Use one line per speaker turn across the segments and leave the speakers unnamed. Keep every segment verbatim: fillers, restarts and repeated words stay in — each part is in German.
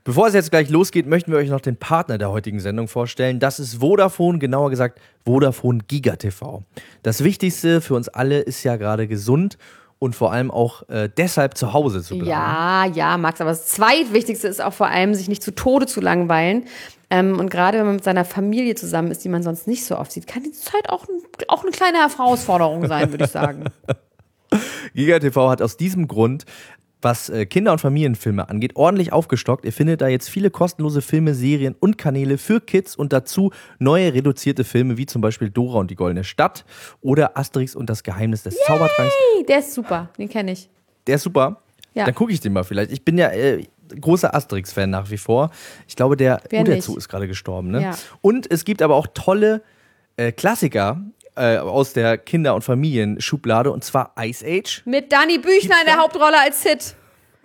Bevor es jetzt gleich losgeht, möchten wir euch noch den Partner der heutigen Sendung vorstellen. Das ist Vodafone, genauer gesagt Vodafone GigaTV. Das Wichtigste für uns alle ist ja gerade gesund und vor allem auch äh, deshalb zu Hause zu bleiben.
Ja, ja, Max, aber das Zweitwichtigste ist auch vor allem, sich nicht zu Tode zu langweilen. Ähm, und gerade wenn man mit seiner Familie zusammen ist, die man sonst nicht so oft sieht, kann die Zeit auch, ein, auch eine kleine Herausforderung sein, würde ich sagen.
GigaTV hat aus diesem Grund, was äh, Kinder- und Familienfilme angeht, ordentlich aufgestockt. Ihr findet da jetzt viele kostenlose Filme, Serien und Kanäle für Kids und dazu neue reduzierte Filme, wie zum Beispiel Dora und die Goldene Stadt oder Asterix und das Geheimnis des Yay! Zaubertranks.
Der ist super, den kenne ich.
Der ist super? Ja. Dann gucke ich den mal vielleicht. Ich bin ja äh, großer Asterix-Fan nach wie vor. Ich glaube, der Uderzu ist gerade gestorben. Ne? Ja. Und es gibt aber auch tolle äh, Klassiker äh, aus der Kinder- und Familienschublade, und zwar Ice Age.
Mit Dani Büchner in der Hauptrolle als Sid.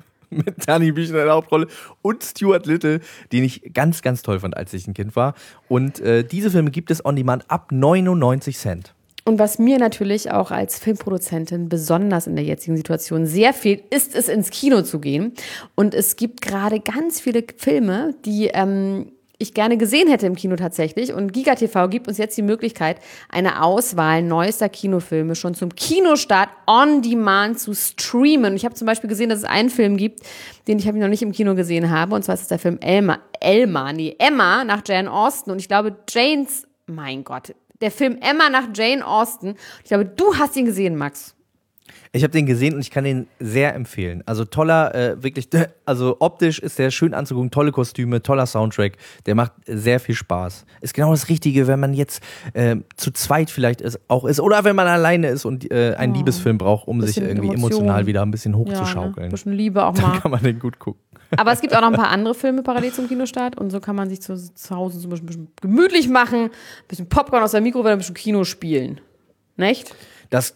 Mit Dani Büchner in der Hauptrolle und Stuart Little, den ich ganz, ganz toll fand, als ich ein Kind war. Und äh, diese Filme gibt es on demand ab neunundneunzig Cent.
Und was mir natürlich auch als Filmproduzentin besonders in der jetzigen Situation sehr fehlt, ist es, ins Kino zu gehen. Und es gibt gerade ganz viele Filme, die ähm, ich gerne gesehen hätte im Kino tatsächlich. Und GigaTV gibt uns jetzt die Möglichkeit, eine Auswahl neuester Kinofilme schon zum Kinostart on demand zu streamen. Ich habe zum Beispiel gesehen, dass es einen Film gibt, den ich, hab ich noch nicht im Kino gesehen habe. Und zwar ist es der Film Elma, Elma, nee, Emma nach Jane Austen. Und ich glaube, Janes, mein Gott, der Film Emma nach Jane Austen. Ich glaube, du hast ihn gesehen, Max.
Ich habe den gesehen und ich kann den sehr empfehlen. Also toller, äh, wirklich, also optisch ist der schön anzugucken, tolle Kostüme, toller Soundtrack. Der macht sehr viel Spaß. Ist genau das Richtige, wenn man jetzt äh, zu zweit vielleicht ist, auch ist oder wenn man alleine ist und äh, einen oh, Liebesfilm braucht, um sich irgendwie Emotion. emotional wieder ein bisschen hochzuschaukeln. Ja, ne? Ein
bisschen Liebe auch mal.
Dann kann man den gut gucken.
Aber es gibt auch noch ein paar andere Filme parallel zum Kinostart und so kann man sich zu, zu Hause so ein bisschen, bisschen gemütlich machen, ein bisschen Popcorn aus der Mikrowelle, ein bisschen Kino spielen. Nicht?
Das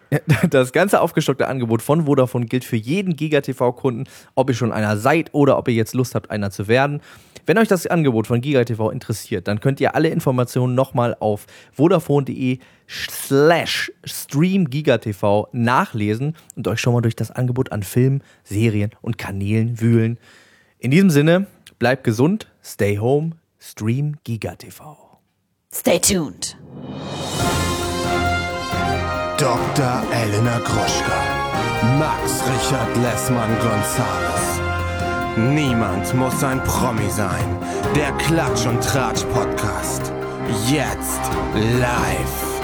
Das ganze aufgestockte Angebot von Vodafone gilt für jeden GigaTV-Kunden, ob ihr schon einer seid oder ob ihr jetzt Lust habt, einer zu werden. Wenn euch das Angebot von GigaTV interessiert, dann könnt ihr alle Informationen nochmal auf vodafone.de slash streamgigatv nachlesen und euch schon mal durch das Angebot an Filmen, Serien und Kanälen wühlen. In diesem Sinne, bleibt gesund, stay home, stream GigaTV.
Stay tuned.
Doktor Elena Gruschka, Max Richard Lessmann-Gonzales. Niemand muss ein Promi sein. Der Klatsch- und Tratsch-Podcast. Jetzt live.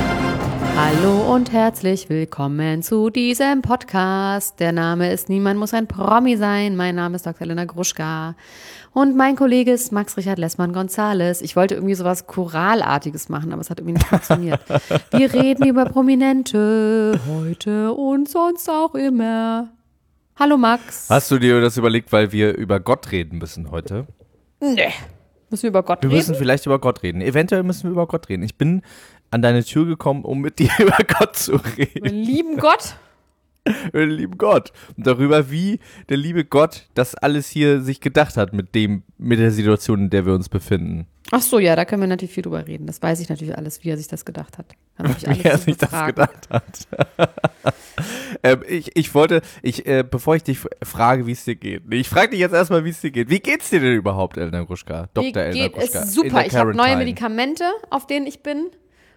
Hallo und herzlich willkommen zu diesem Podcast. Der Name ist Niemand muss ein Promi sein. Mein Name ist Doktor Elena Gruschka. Und mein Kollege ist Max Richard Lessmann-Gonzales. Ich wollte irgendwie sowas Choralartiges machen, aber es hat irgendwie nicht funktioniert. Wir reden über Prominente heute und sonst auch immer. Hallo Max.
Hast du dir das überlegt, weil wir über Gott reden müssen heute?
Nee. Müssen wir über Gott
wir
reden?
Wir müssen vielleicht über Gott reden. Eventuell müssen wir über Gott reden. Ich bin an deine Tür gekommen, um mit dir über Gott zu reden.
Über den lieben Gott?
Über den lieben Gott. Und darüber, wie der liebe Gott das alles hier sich gedacht hat mit dem, mit der Situation, in der wir uns befinden.
Ach so, ja, da können wir natürlich viel drüber reden. Das weiß ich natürlich alles, wie er sich das gedacht hat. Kann ich alles
wie er sich befragen. das gedacht hat. ähm, ich, ich wollte, ich, äh, bevor ich dich frage, wie es dir geht. Nee, ich frage dich jetzt erstmal, wie es dir geht. Wie geht's dir denn überhaupt, Elena Gruschka? Doktor Elena Gruschka.
Es super. Ich habe neue Medikamente, auf denen ich bin.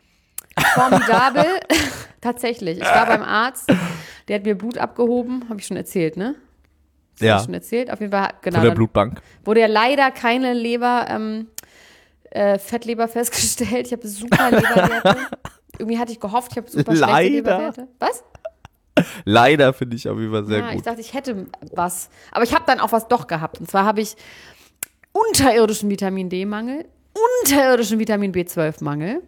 Formidabel. Tatsächlich. Ich war beim Arzt, der hat mir Blut abgehoben, habe ich schon erzählt, ne? Das
ja.
Habe ich schon erzählt. Auf jeden Fall, genau.
Von der Blutbank.
Wurde ja leider keine Leber, ähm, äh, Fettleber festgestellt. Ich habe super Leberwerte. Irgendwie hatte ich gehofft, ich habe super schlechte
leider.
Leberwerte. Was?
Leider finde ich auf jeden Fall sehr
ja,
gut.
Ich dachte, ich hätte was. Aber ich habe dann auch was doch gehabt. Und zwar habe ich unterirdischen Vitamin D-Mangel, unterirdischen Vitamin B zwölf Mangel.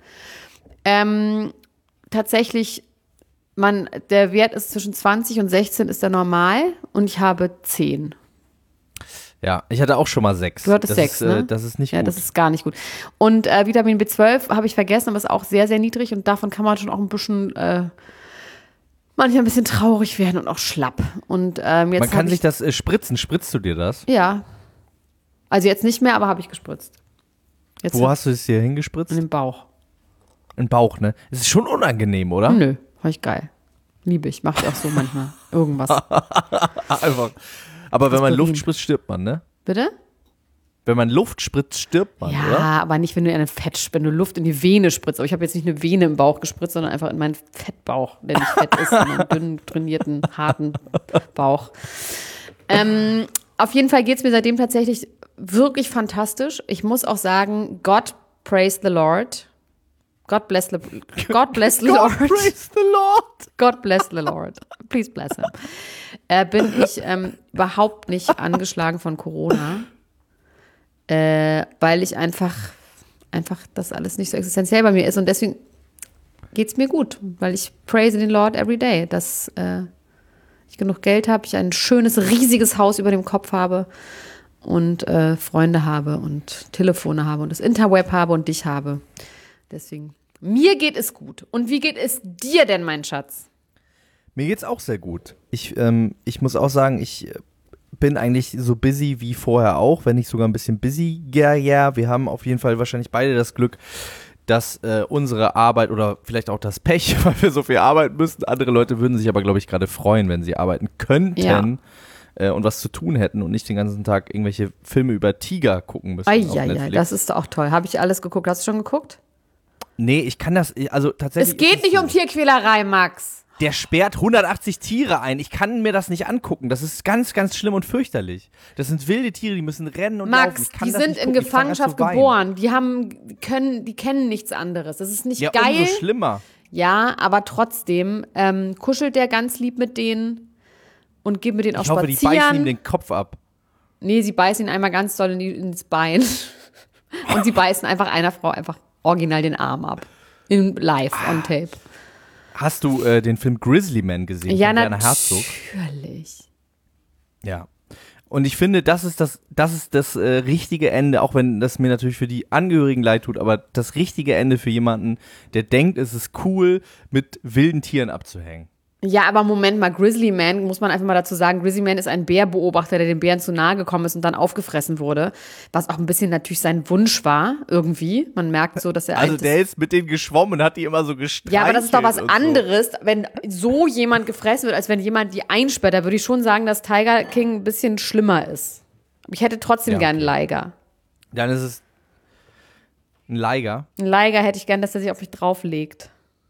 Ähm, tatsächlich, man, der Wert ist zwischen zwanzig und sechzehn ist der normal und ich habe zehn.
Ja, ich hatte auch schon mal sechs.
Du hattest
das
sechs,
ist,
ne?
Äh, das ist nicht
ja,
gut.
Ja, das ist gar nicht gut. Und äh, Vitamin B zwölf habe ich vergessen, aber ist auch sehr, sehr niedrig und davon kann man schon auch ein bisschen, äh, manchmal ein bisschen traurig werden und auch schlapp. Und, ähm, jetzt
man kann
ich,
sich das äh, spritzen. Spritzt du dir das?
Ja. Also jetzt nicht mehr, aber habe ich gespritzt. Jetzt
Wo hast du es dir hingespritzt?
In den Bauch.
In den Bauch, ne? Es ist schon unangenehm, oder?
Nö, fand ich geil. Liebe ich. Mache ich auch so manchmal. Irgendwas.
Einfach. Aber
das
wenn man
berühmt.
Luft spritzt, stirbt man, ne?
Bitte?
Wenn man Luft spritzt, stirbt man,
ja,
oder?
aber nicht, wenn du eine Fett, wenn du Luft in die Vene spritzt. Aber ich habe jetzt nicht eine Vene im Bauch gespritzt, sondern einfach in meinen Fettbauch, der nicht fett ist, sondern einen dünnen, trainierten, harten Bauch. Ähm, auf jeden Fall geht es mir seitdem tatsächlich wirklich fantastisch. Ich muss auch sagen, God praise the Lord. God bless the, God bless the Lord.
God praise the Lord.
God bless the Lord. Please bless him. Äh, bin ich ähm, überhaupt nicht angeschlagen von Corona. Äh, weil ich einfach, einfach das alles nicht so existenziell bei mir ist. Und deswegen geht es mir gut, weil ich praise den Lord every day, dass äh, ich genug Geld habe, ich ein schönes, riesiges Haus über dem Kopf habe und äh, Freunde habe und Telefone habe und das Interweb habe und dich habe. Deswegen, mir geht es gut. Und wie geht es dir denn, mein Schatz?
Mir geht's auch sehr gut. Ich, ähm, ich muss auch sagen, ich bin eigentlich so busy wie vorher auch, wenn nicht sogar ein bisschen busier. Ja, wir haben auf jeden Fall wahrscheinlich beide das Glück, dass äh, unsere Arbeit oder vielleicht auch das Pech, weil wir so viel arbeiten müssen. Andere Leute würden sich aber, glaube ich, gerade freuen, wenn sie arbeiten könnten
Ja.
äh, und was zu tun hätten und nicht den ganzen Tag irgendwelche Filme über Tiger gucken müssen. auf
Eieiei,
Netflix.
das ist auch toll. Habe ich alles geguckt? Hast du schon geguckt?
Nee, ich kann das, also tatsächlich.
Es geht
ist
nicht
so.
um Tierquälerei, Max.
Der sperrt hundertachtzig Tiere ein. Ich kann mir das nicht angucken. Das ist ganz, ganz schlimm und fürchterlich. Das sind wilde Tiere, die müssen rennen und laufen.
Max,
Ich kann
die
das
sind
nicht
in
gucken. Ich fang an
Gefangenschaft
zu weinen.
geboren. Die haben, die können, die kennen nichts anderes. Das ist nicht
Ja,
geil.
umso schlimmer.
Ja, aber trotzdem ähm, kuschelt der ganz lieb mit denen und geht mit denen auch
Ich hoffe, die
spazieren.
beißen ihm den Kopf ab.
Nee, sie beißen ihn einmal ganz doll in die, ins Bein. Und sie beißen einfach einer Frau einfach original den Arm ab. In live, on tape.
Hast du äh, den Film Grizzly Man gesehen
Ja,
von Werner Herzog?
natürlich.
Ja. Und ich finde, das ist das, das ist das äh, richtige Ende, auch wenn das mir natürlich für die Angehörigen leid tut, aber das richtige Ende für jemanden, der denkt, es ist cool, mit wilden Tieren abzuhängen.
Ja, aber Moment mal, Grizzly Man, muss man einfach mal dazu sagen, Grizzly Man ist ein Bärbeobachter, der den Bären zu nahe gekommen ist und dann aufgefressen wurde, was auch ein bisschen natürlich sein Wunsch war, irgendwie. Man merkt so, dass er
Also
eigentlich
der ist mit denen geschwommen und hat die immer so gestreichelt.
Ja, aber das ist doch was
und so.
anderes, wenn so jemand gefressen wird, als wenn jemand die einsperrt. Da würde ich schon sagen, dass Tiger King ein bisschen schlimmer ist. Ich hätte trotzdem
Ja,
gern einen
okay.
Liger.
Dann ist es ein Liger.
Einen Liger hätte ich gern, dass er sich auf mich drauflegt.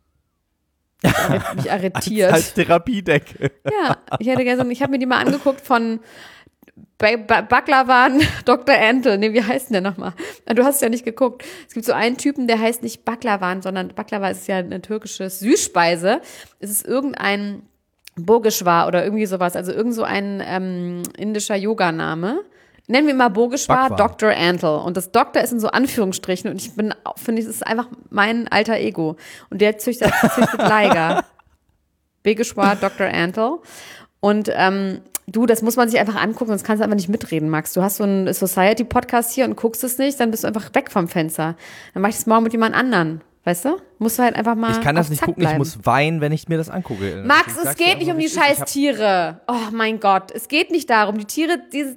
Mich arre- Mich arretiert.
Als Therapiedecke.
Ja, ich hätte gerne so, ich habe mir die mal angeguckt von Ba- Ba- Baklavan, Doktor Antle. Nee, wie heißt denn der nochmal? Du hast es ja nicht geguckt. Es gibt so einen Typen, der heißt nicht Baklavan, sondern Baklava ist ja eine türkische Süßspeise. Es ist irgendein Bogeshwar oder irgendwie sowas, also irgend so ein ähm, indischer Yoga-Name. Nennen wir mal Bogeshwar
Bhagwan.
Doktor Antle. Und das Doktor ist in so Anführungsstrichen und ich bin, finde ich, das ist einfach mein alter Ego. Und der züchtet, züchtet Liger. Bogeshwar Doktor Antle. Und ähm, du, das muss man sich einfach angucken, sonst kannst du einfach nicht mitreden, Max. Du hast so einen Society-Podcast hier und guckst es nicht, dann bist du einfach weg vom Fenster. Dann mach ich das morgen mit jemand anderen. Weißt du? Musst du halt einfach mal
Ich kann das
auf
nicht
Zack
gucken, ich
bleiben.
muss weinen, wenn ich mir das angucke.
Max,
Ich
es
sag's dir
geht nicht
einfach,
um
wie
die
es ist. Ich
scheiß
hab-
Tiere. Oh mein Gott, es geht nicht darum. Die Tiere, die,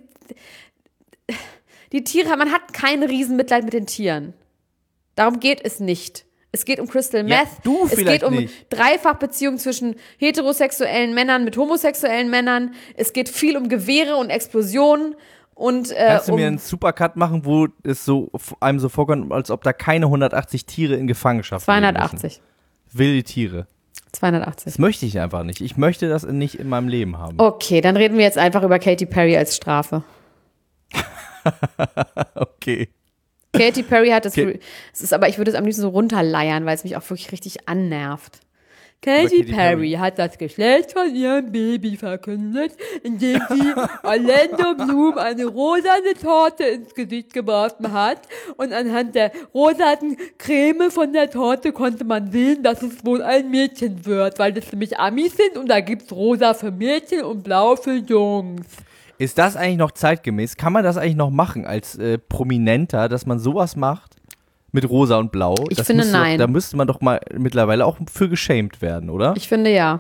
die Tiere, man hat kein Riesenmitleid mit den Tieren. Darum geht es nicht. Es geht um Crystal
Ja,
Meth.
du
es
vielleicht
geht um
nicht.
Dreifachbeziehungen zwischen heterosexuellen Männern mit homosexuellen Männern. Es geht viel um Gewehre und Explosionen. Und, äh,
Kannst du
um,
mir einen Supercut machen, wo es so einem so vorkommt, als ob da keine hundertachtzig Tiere in Gefangenschaft leben
zweihundertachtzig.
müssen? Wilde Tiere.
zweihundertachtzig.
Das möchte ich einfach nicht. Ich möchte das nicht in meinem Leben haben.
Okay, dann reden wir jetzt einfach über Katy Perry als Strafe.
Okay.
Katy Perry hat das,
Okay.
es ist aber, ich würde es am liebsten so runterleiern, weil es mich auch wirklich richtig annervt. Katy,
Katy
Perry,
Perry.
hat das Geschlecht von ihrem Baby verkündet, indem sie Orlando Bloom eine rosane Torte ins Gesicht geworfen hat. Und anhand der rosaten Creme von der Torte konnte man sehen, dass es wohl ein Mädchen wird, weil das nämlich Amis sind und da gibt's rosa für Mädchen und blau für Jungs.
Ist das eigentlich noch zeitgemäß? Kann man das eigentlich noch machen als äh, Prominenter, dass man sowas macht? Mit Rosa und Blau?
Ich
das
finde,
müsste
nein.
Doch, da müsste man doch mal mittlerweile auch für geschämt werden, oder?
Ich finde ja.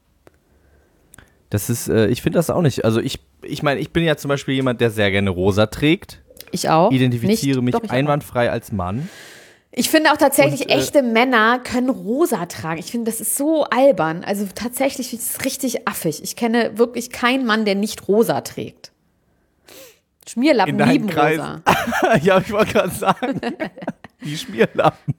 Das ist, äh, ich finde das auch nicht. Also ich, ich meine, ich bin ja zum Beispiel jemand, der sehr gerne Rosa trägt.
Ich auch.
Identifiziere
Nicht,
mich
doch, ich auch.
einwandfrei als Mann.
Ich finde auch tatsächlich,
Und, äh,
echte Männer können rosa tragen. Ich finde, das ist so albern. Also tatsächlich finde ich das richtig affig. Ich kenne wirklich keinen Mann, der nicht rosa trägt. Schmierlappen
in deinen
lieben
Kreis.
rosa.
Ja, ich wollte gerade sagen, die Schmierlappen.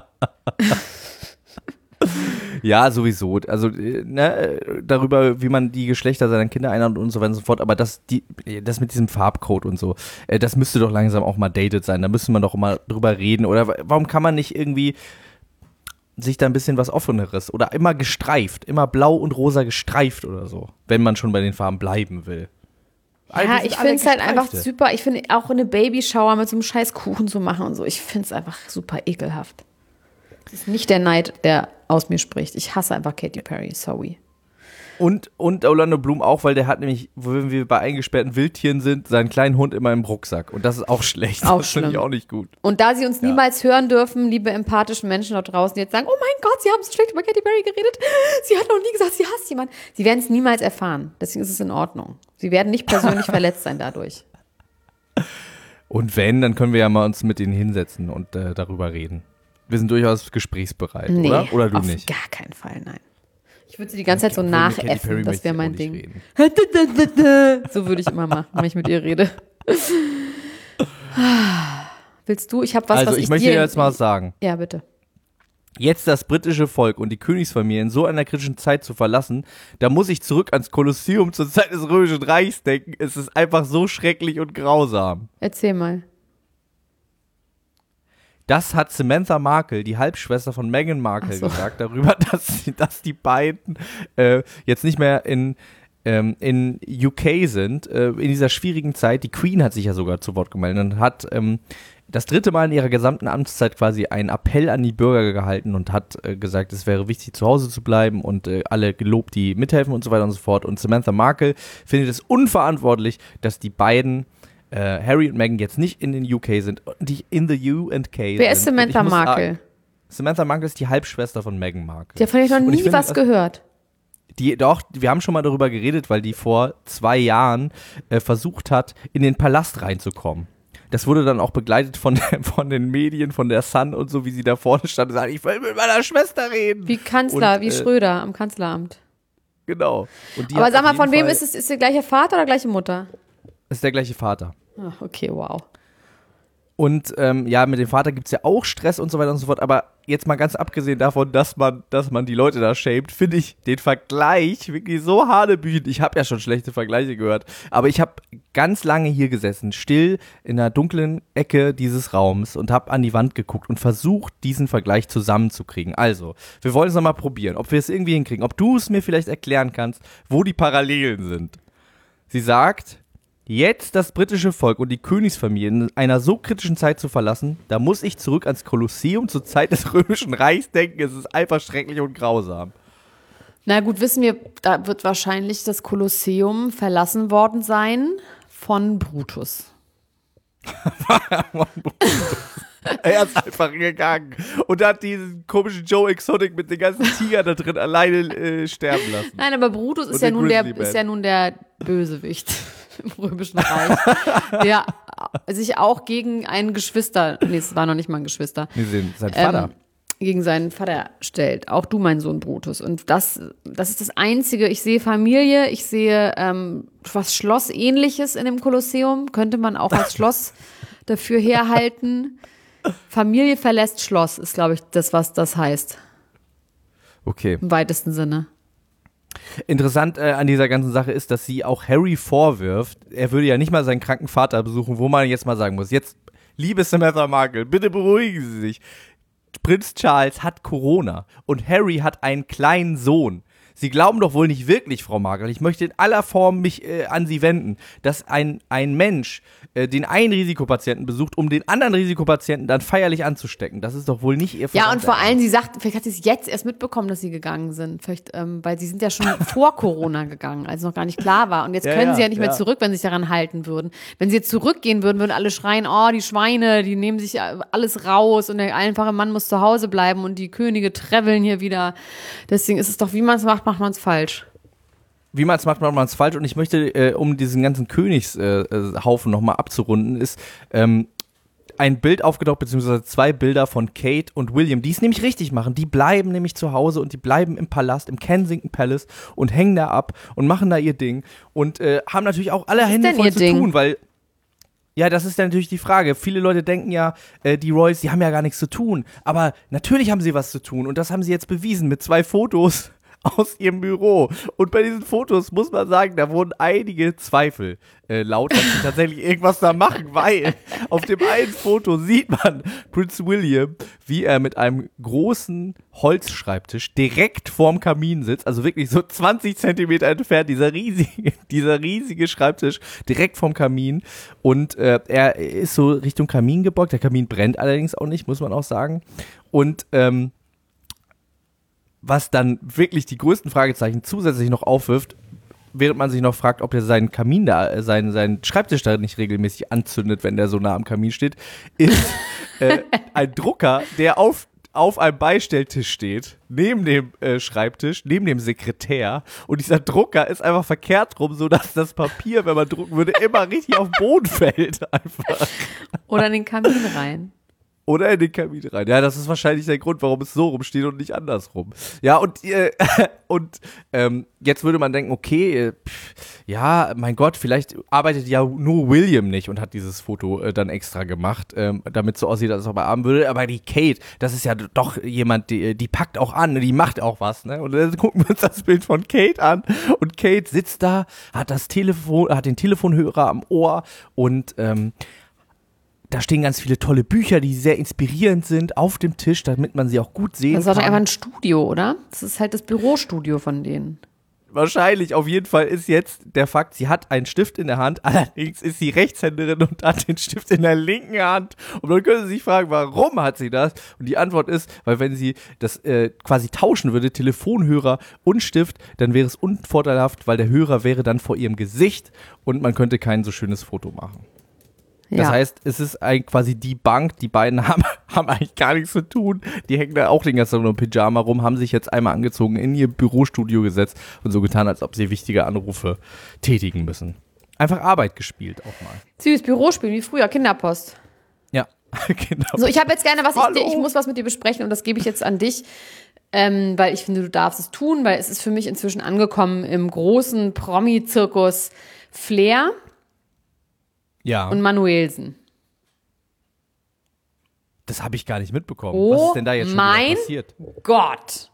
Ja, sowieso. Also, ne, darüber, wie man die Geschlechter seiner Kinder einordnet und so weiter und so fort. Aber das, die, das mit diesem Farbcode und so, das müsste doch langsam auch mal dated sein. Da müsste man doch mal drüber reden. Oder warum kann man nicht irgendwie sich da ein bisschen was Offeneres oder immer gestreift, immer blau und rosa gestreift oder so, wenn man schon bei den Farben bleiben will.
Ja, ich finde es halt einfach super. Ich finde auch eine Babyshower mit so einem scheiß Kuchen zu machen und so. Ich finde es einfach super ekelhaft. Das ist nicht der Neid, der aus mir spricht. Ich hasse einfach Katy Perry, sorry.
Und, und Orlando Bloom auch, weil der hat nämlich, wenn wir bei eingesperrten Wildtieren sind, seinen kleinen Hund immer im Rucksack. Und das ist auch schlecht.
Auch
das finde ich
schlimm.
auch nicht gut.
Und da sie uns
Ja.
niemals hören dürfen, liebe empathische Menschen dort draußen, die jetzt sagen, oh mein Gott, sie haben so schlecht über Katy Perry geredet. Sie hat noch nie gesagt, sie hasst jemanden. Sie werden es niemals erfahren. Deswegen ist es in Ordnung. Sie werden nicht persönlich verletzt sein dadurch.
Und wenn, dann können wir ja mal uns mit ihnen hinsetzen und äh, darüber reden. Wir sind durchaus gesprächsbereit,
Nee,
oder? Oder du
auf
nicht?
gar keinen Fall, nein. Ich würde sie die ganze Zeit so
Obwohl, mit Katy Perry
nachäffen, das
möchte
wäre
ich
mein
auch
Ding.
nicht reden.
So würde ich immer machen, wenn ich mit ihr rede. Willst du? Ich habe was,
Also
was
ich,
ich
möchte
dir
dir jetzt mal sagen,
Ja, bitte.
jetzt das britische Volk und die Königsfamilie in so einer kritischen Zeit zu verlassen, da muss ich zurück ans Kolosseum zur Zeit des Römischen Reichs denken. Es ist einfach so schrecklich und grausam.
Erzähl mal.
Das hat Samantha Markle, die Halbschwester von Meghan Markle,
Ach so.
gesagt, darüber, dass, dass die beiden äh, jetzt nicht mehr in, ähm, in U K sind, äh, in dieser schwierigen Zeit. Die Queen hat sich ja sogar zu Wort gemeldet und hat ähm, das dritte Mal in ihrer gesamten Amtszeit quasi einen Appell an die Bürger gehalten und hat äh, gesagt, es wäre wichtig, zu Hause zu bleiben und äh, alle gelobt, die mithelfen und so weiter und so fort. Und Samantha Markle findet es unverantwortlich, dass die beiden Äh, Harry und Meghan jetzt nicht in den U K sind, die in the U and K
Wer
sind.
ist Samantha
Und ich muss
Markle?
sagen, Samantha Markle ist die Halbschwester von Meghan Markle.
Davon habe ich noch
Und
nie
ich finde,
was
das-
gehört.
Die, doch, wir haben schon mal darüber geredet, weil die vor zwei Jahren äh, versucht hat, in den Palast reinzukommen. Das wurde dann auch begleitet von, der, von den Medien, von der Sun und so, wie sie da vorne stand und sagt, ich will mit meiner Schwester reden.
Wie Kanzler,
Und,
wie
äh,
Schröder am Kanzleramt.
Genau. Und die
Aber
hat
sag
auf
mal,
jeden
von wem
Fall-
ist es? Ist der gleiche Vater oder gleiche Mutter?
Ist der gleiche Vater.
Ah, okay, wow.
Und ähm, ja, mit dem Vater gibt es ja auch Stress und so weiter und so fort. Aber jetzt mal ganz abgesehen davon, dass man, dass man die Leute da shamed, finde ich den Vergleich wirklich so hanebüchend. Ich habe ja schon schlechte Vergleiche gehört. Aber ich habe ganz lange hier gesessen, still in einer dunklen Ecke dieses Raums und habe an die Wand geguckt und versucht, diesen Vergleich zusammenzukriegen. Also, wir wollen es nochmal probieren, ob wir es irgendwie hinkriegen. Ob du es mir vielleicht erklären kannst, wo die Parallelen sind. Sie sagt, jetzt das britische Volk und die Königsfamilie in einer so kritischen Zeit zu verlassen, da muss ich zurück ans Kolosseum zur Zeit des Römischen Reichs denken. Es ist einfach schrecklich und grausam.
Na gut, wissen wir, da wird wahrscheinlich das Kolosseum verlassen worden sein von Brutus.
Er ist einfach gegangen und hat diesen komischen Joe Exotic mit den ganzen Tigern da drin alleine äh, sterben lassen.
Nein, aber Brutus ist
Und
ja,
der
nun der,
Grizzly
ist
Man.
ja nun der Bösewicht im Römischen Reich, der sich auch gegen einen Geschwister, nee, es war noch nicht mal ein Geschwister,
Wir sehen sein Vater.
ähm, gegen seinen Vater stellt. Auch du, mein Sohn Brutus. Und das, das ist das Einzige. Ich sehe Familie, ich sehe ähm, was Schlossähnliches in dem Kolosseum. Könnte man auch als Schloss dafür herhalten. Familie verlässt Schloss, ist, glaube ich, das, was das heißt.
Okay.
Im weitesten Sinne.
Interessant äh, an dieser ganzen Sache ist, dass sie auch Harry vorwirft, er würde ja nicht mal seinen kranken Vater besuchen, wo man jetzt mal sagen muss, jetzt, liebe Samantha Markle, bitte beruhigen Sie sich. Prinz Charles hat Corona und Harry hat einen kleinen Sohn. Sie glauben doch wohl nicht wirklich, Frau Markle, ich möchte in aller Form mich äh, an Sie wenden, dass ein, ein Mensch äh, den einen Risikopatienten besucht, um den anderen Risikopatienten dann feierlich anzustecken. Das ist doch wohl nicht Ihr
Ja, und vor
Verstand.
allem, sie sagt, vielleicht hat sie es jetzt erst mitbekommen, dass sie gegangen sind. Vielleicht, ähm, weil sie sind ja schon vor Corona gegangen, als es noch gar nicht klar war. Und jetzt
Ja,
können
ja,
sie ja nicht mehr
ja.
zurück, wenn sie sich daran halten würden. Wenn sie jetzt zurückgehen würden, würden alle schreien, oh, die Schweine, die nehmen sich alles raus und der einfache Mann muss zu Hause bleiben und die Könige traveln hier wieder. Deswegen ist es doch, wie man es macht, macht man es falsch.
Wie man es macht, macht man es falsch. Und ich möchte, äh, um diesen ganzen Königshaufen äh, nochmal abzurunden, ist ähm, ein Bild aufgetaucht, beziehungsweise zwei Bilder von Kate und William, die es nämlich richtig machen. Die bleiben nämlich zu Hause und die bleiben im Palast, im Kensington Palace und hängen da ab und machen da ihr Ding und äh, haben natürlich auch alle Hände
denn
voll
ihr
zu
Ding?
tun, weil Ja, das ist dann natürlich die Frage. Viele Leute denken ja, äh, die Royals, die haben ja gar nichts zu tun. Aber natürlich haben sie was zu tun. Und das haben sie jetzt bewiesen mit zwei Fotos aus ihrem Büro. Und bei diesen Fotos muss man sagen, da wurden einige Zweifel äh, laut, dass sie tatsächlich irgendwas da machen, weil auf dem einen Foto sieht man Prinz William, wie er mit einem großen Holzschreibtisch direkt vorm Kamin sitzt, also wirklich so zwanzig Zentimeter entfernt, dieser riesige, dieser riesige Schreibtisch direkt vorm Kamin, und äh, er ist so Richtung Kamin gebeugt, der Kamin brennt allerdings auch nicht, muss man auch sagen, und ähm, was dann wirklich die größten Fragezeichen zusätzlich noch aufwirft, während man sich noch fragt, ob er seinen Kamin da, seinen, seinen Schreibtisch da nicht regelmäßig anzündet, wenn der so nah am Kamin steht, ist äh, ein Drucker, der auf, auf einem Beistelltisch steht, neben dem äh, Schreibtisch, neben dem Sekretär, und dieser Drucker ist einfach verkehrt rum, sodass das Papier, wenn man drucken würde, immer richtig auf den Boden fällt. Einfach.
Oder in den Kamin rein.
Oder in den Kamin rein. Ja, das ist wahrscheinlich der Grund, warum es so rumsteht und nicht andersrum. Ja, und, äh, und ähm, jetzt würde man denken, okay, äh, pff, ja, mein Gott, vielleicht arbeitet ja nur William nicht und hat dieses Foto äh, dann extra gemacht, ähm, damit so aussieht, als ob er arbeiten würde. Aber die Kate, das ist ja doch jemand, die, die packt auch an, die macht auch was, ne? Und dann gucken wir uns das Bild von Kate an, und Kate sitzt da, hat das Telefon, hat den Telefonhörer am Ohr, und ähm, da stehen ganz viele tolle Bücher, die sehr inspirierend sind, auf dem Tisch, damit man sie auch gut sehen kann.
Das ist doch einfach ein Studio, oder? Das ist halt das Bürostudio von denen.
Wahrscheinlich, auf jeden Fall ist jetzt der Fakt, sie hat einen Stift in der Hand, allerdings ist sie Rechtshänderin und hat den Stift in der linken Hand. Und man könnte sich fragen, warum hat sie das? Und die Antwort ist, weil wenn sie das äh, quasi tauschen würde, Telefonhörer und Stift, dann wäre es unvorteilhaft, weil der Hörer wäre dann vor ihrem Gesicht und man könnte kein so schönes Foto machen. Das
Ja.
heißt, es ist eigentlich quasi die Bank, die beiden haben, haben eigentlich gar nichts zu tun. Die hängen da auch den ganzen Tag nur im Pyjama rum, haben sich jetzt einmal angezogen, in ihr Bürostudio gesetzt und so getan, als ob sie wichtige Anrufe tätigen müssen. Einfach Arbeit gespielt auch mal.
Süß, Bürospiel, wie früher, Kinderpost.
Ja, genau.
So, ich habe jetzt gerne was, ich,
Hallo.
ich muss was mit dir besprechen, und das gebe ich jetzt an dich, ähm, weil ich finde, du darfst es tun, weil es ist für mich inzwischen angekommen im großen Promi-Zirkus Flair
Ja,
und Manuelsen.
das habe ich gar nicht mitbekommen.
Oh
Was ist denn da jetzt schon
mein
wieder passiert?
Gott.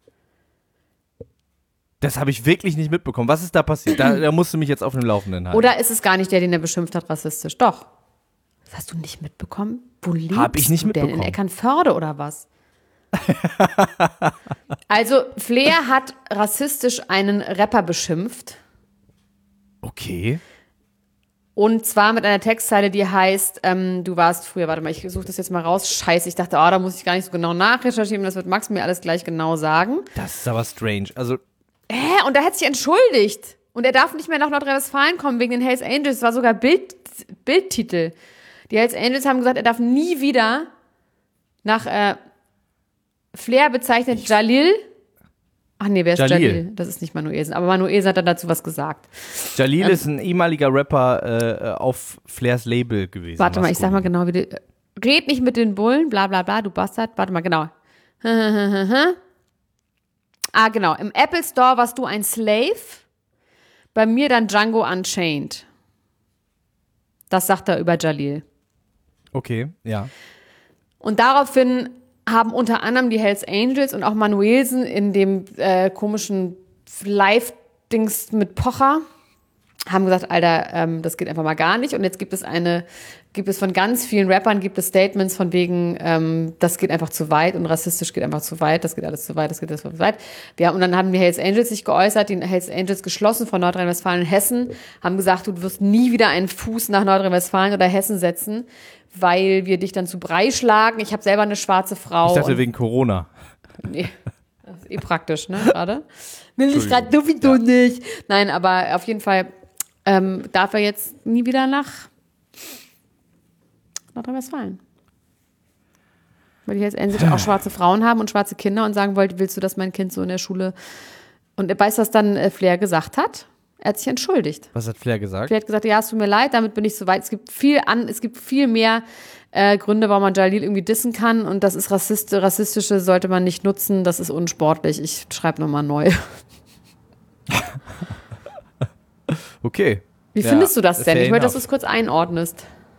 Das habe ich wirklich nicht mitbekommen. Was ist da passiert? Da, da musst du mich jetzt auf dem Laufenden halten.
Oder ist es gar nicht der, den er beschimpft hat, rassistisch? Doch. Das hast du nicht mitbekommen? Wo lebst
Hab ich nicht
du denn? In
mitbekommen.
Eckernförde oder was? Also, Flair hat rassistisch einen Rapper beschimpft.
Okay.
Und zwar mit einer Textzeile, die heißt, ähm, du warst früher, warte mal, ich suche das jetzt mal raus. Scheiße, ich dachte, oh, da muss ich gar nicht so genau nachrecherchieren, das wird Max mir alles gleich genau sagen.
Das ist aber strange. Also,
Hä? Und er hat sich entschuldigt. Und er darf nicht mehr nach Nordrhein-Westfalen kommen wegen den Hells Angels. Das war sogar Bild, Bildtitel. Die Hells Angels haben gesagt, er darf nie wieder nach äh, Flair bezeichnet Jalil. Ach nee, wer ist Jalil?
Jalil.
Das ist nicht Manuelsen. Aber Manuelsen hat dann dazu was gesagt.
Jalil
Ähm,
ist ein ehemaliger Rapper äh, auf Flairs Label gewesen.
Warte mal, ich sag mal
Maskulin.
genau, wie du. Red nicht mit den Bullen, bla bla bla, du Bastard. Warte mal, genau. Ah, genau. Im Apple Store warst du ein Slave. Bei mir dann Django Unchained. Das sagt er über Jalil.
Okay, ja.
Und daraufhin haben unter anderem die Hells Angels und auch Manuelsen in dem äh, komischen Live-Dings mit Pocher haben gesagt, Alter, ähm, das geht einfach mal gar nicht. Und jetzt gibt es eine, gibt es von ganz vielen Rappern, gibt es Statements von wegen, ähm, das geht einfach zu weit und rassistisch geht einfach zu weit, das geht alles zu weit, das geht alles zu weit. Wir haben, und dann haben die Hells Angels sich geäußert, die Hells Angels geschlossen von Nordrhein-Westfalen und Hessen, haben gesagt, du wirst nie wieder einen Fuß nach Nordrhein-Westfalen oder Hessen setzen, weil wir dich dann zu Brei schlagen. Ich habe selber eine schwarze Frau.
Ich dachte
und-
wegen Corona.
Nee, das ist eh praktisch, ne, gerade. Will ich gerade sowieso nicht. Nein, aber auf jeden Fall ähm, darf er jetzt nie wieder nach Nordrhein-Westfalen. Weil die jetzt endlich auch schwarze Frauen haben und schwarze Kinder und sagen wollte, willst du, dass mein Kind so in der Schule... Und weißt du, was dann äh, Flair gesagt hat? Er hat sich entschuldigt.
Was hat Flair gesagt?
Flair hat gesagt, ja, es tut mir leid, damit bin ich so weit. Es gibt viel an, es gibt viel mehr äh, Gründe, warum man Jalil irgendwie dissen kann, und das ist Rassist, rassistische sollte man nicht nutzen, das ist unsportlich. Ich schreibe nochmal neu.
Okay.
Wie
Ja,
findest du das denn?
fair
Ich wollte, dass du
enough.
es kurz einordnest.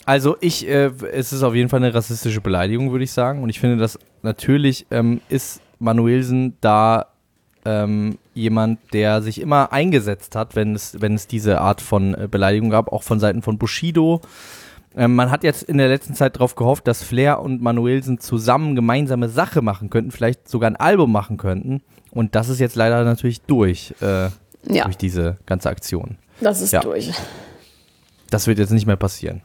Also ich, äh, es ist auf jeden Fall eine rassistische Beleidigung, würde ich sagen. Und ich finde, dass natürlich ähm, ist Manuelsen da ähm, jemand, der sich immer eingesetzt hat, wenn es, wenn es diese Art von äh, Beleidigung gab, auch von Seiten von Bushido. Ähm, man hat jetzt in der letzten Zeit darauf gehofft, dass Flair und Manuelsen zusammen gemeinsame Sache machen könnten, vielleicht sogar ein Album machen könnten. Und das ist jetzt leider natürlich durch, äh,
Ja.
durch diese ganze Aktion.
Das ist
Ja.
durch.
Das wird jetzt nicht mehr passieren.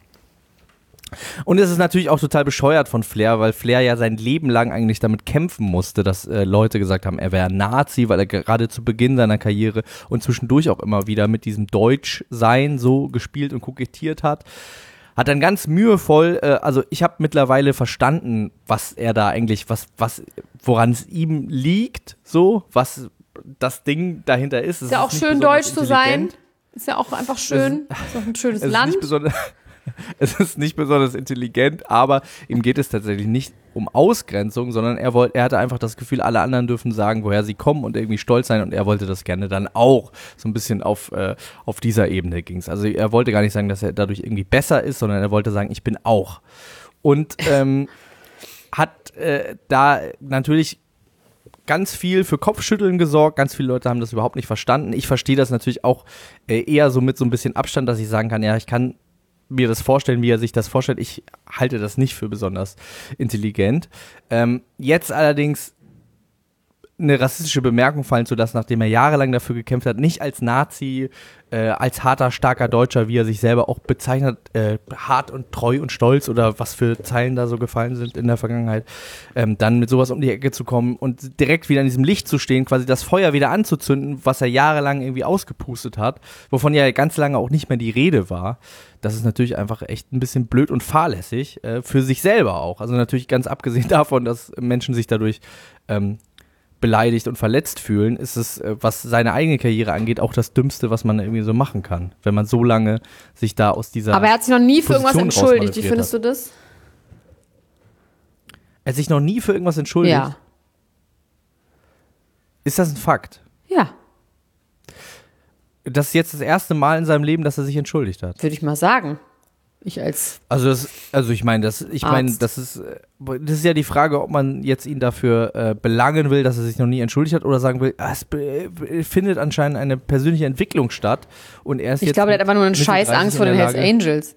Und es ist natürlich auch total bescheuert von Flair, weil Flair ja sein Leben lang eigentlich damit kämpfen musste, dass äh, Leute gesagt haben, er wäre Nazi, weil er gerade zu Beginn seiner Karriere und zwischendurch auch immer wieder mit diesem Deutschsein so gespielt und kokettiert hat. Hat dann ganz mühevoll, äh, also ich habe mittlerweile verstanden, was er da eigentlich, was, was, woran es ihm liegt, so, was das Ding dahinter ist.
Ist ja auch schön, deutsch zu sein. Ist ja auch einfach schön.
Es
ist auch ein schönes
Es ist,
Land.
nicht besonders, es ist nicht besonders intelligent, aber ihm geht es tatsächlich nicht um Ausgrenzung, sondern er, wollt, er hatte einfach das Gefühl, alle anderen dürfen sagen, woher sie kommen und irgendwie stolz sein und er wollte das gerne dann auch. So ein bisschen auf, äh, auf dieser Ebene ging es. Also er wollte gar nicht sagen, dass er dadurch irgendwie besser ist, sondern er wollte sagen, ich bin auch. Und ähm, hat äh, da natürlich ganz viel für Kopfschütteln gesorgt. Ganz viele Leute haben das überhaupt nicht verstanden. Ich verstehe das natürlich auch äh, eher so mit so ein bisschen Abstand, dass ich sagen kann, ja, ich kann mir das vorstellen, wie er sich das vorstellt. Ich halte das nicht für besonders intelligent. Ähm, jetzt allerdings eine rassistische Bemerkung fallen zu lassen, nachdem er jahrelang dafür gekämpft hat, nicht als Nazi, äh, als harter, starker Deutscher, wie er sich selber auch bezeichnet, äh, hart und treu und stolz oder was für Zeilen da so gefallen sind in der Vergangenheit, ähm, dann mit sowas um die Ecke zu kommen und direkt wieder in diesem Licht zu stehen, quasi das Feuer wieder anzuzünden, was er jahrelang irgendwie ausgepustet hat, wovon ja ganz lange auch nicht mehr die Rede war. Das ist natürlich einfach echt ein bisschen blöd und fahrlässig, äh, für sich selber auch. Also natürlich ganz abgesehen davon, dass Menschen sich dadurch ähm, beleidigt und verletzt fühlen, ist es, was seine eigene Karriere angeht, auch das Dümmste, was man irgendwie so machen kann, wenn man so lange sich da aus dieser
Aber er hat sich noch nie für irgendwas
Position
entschuldigt. Wie findest
hat.
du das?
Er hat sich noch nie für irgendwas entschuldigt?
Ja.
Ist das ein Fakt?
Ja,
Das ist jetzt das erste Mal in seinem Leben, dass er sich entschuldigt hat.
würde ich mal sagen. Ich als
Also, das, also ich meine, das, ich meine,
Arzt.
das ist, das ist ja die Frage, ob man jetzt ihn dafür äh, belangen will, dass er sich noch nie entschuldigt hat, oder sagen will, ah, es be- findet anscheinend eine persönliche Entwicklung statt und er ist
Ich
jetzt
glaube, der hat einfach nur eine
Mitte
scheiß
dreißig
Angst vor
in
den
der
Hells
Lage-
Angels.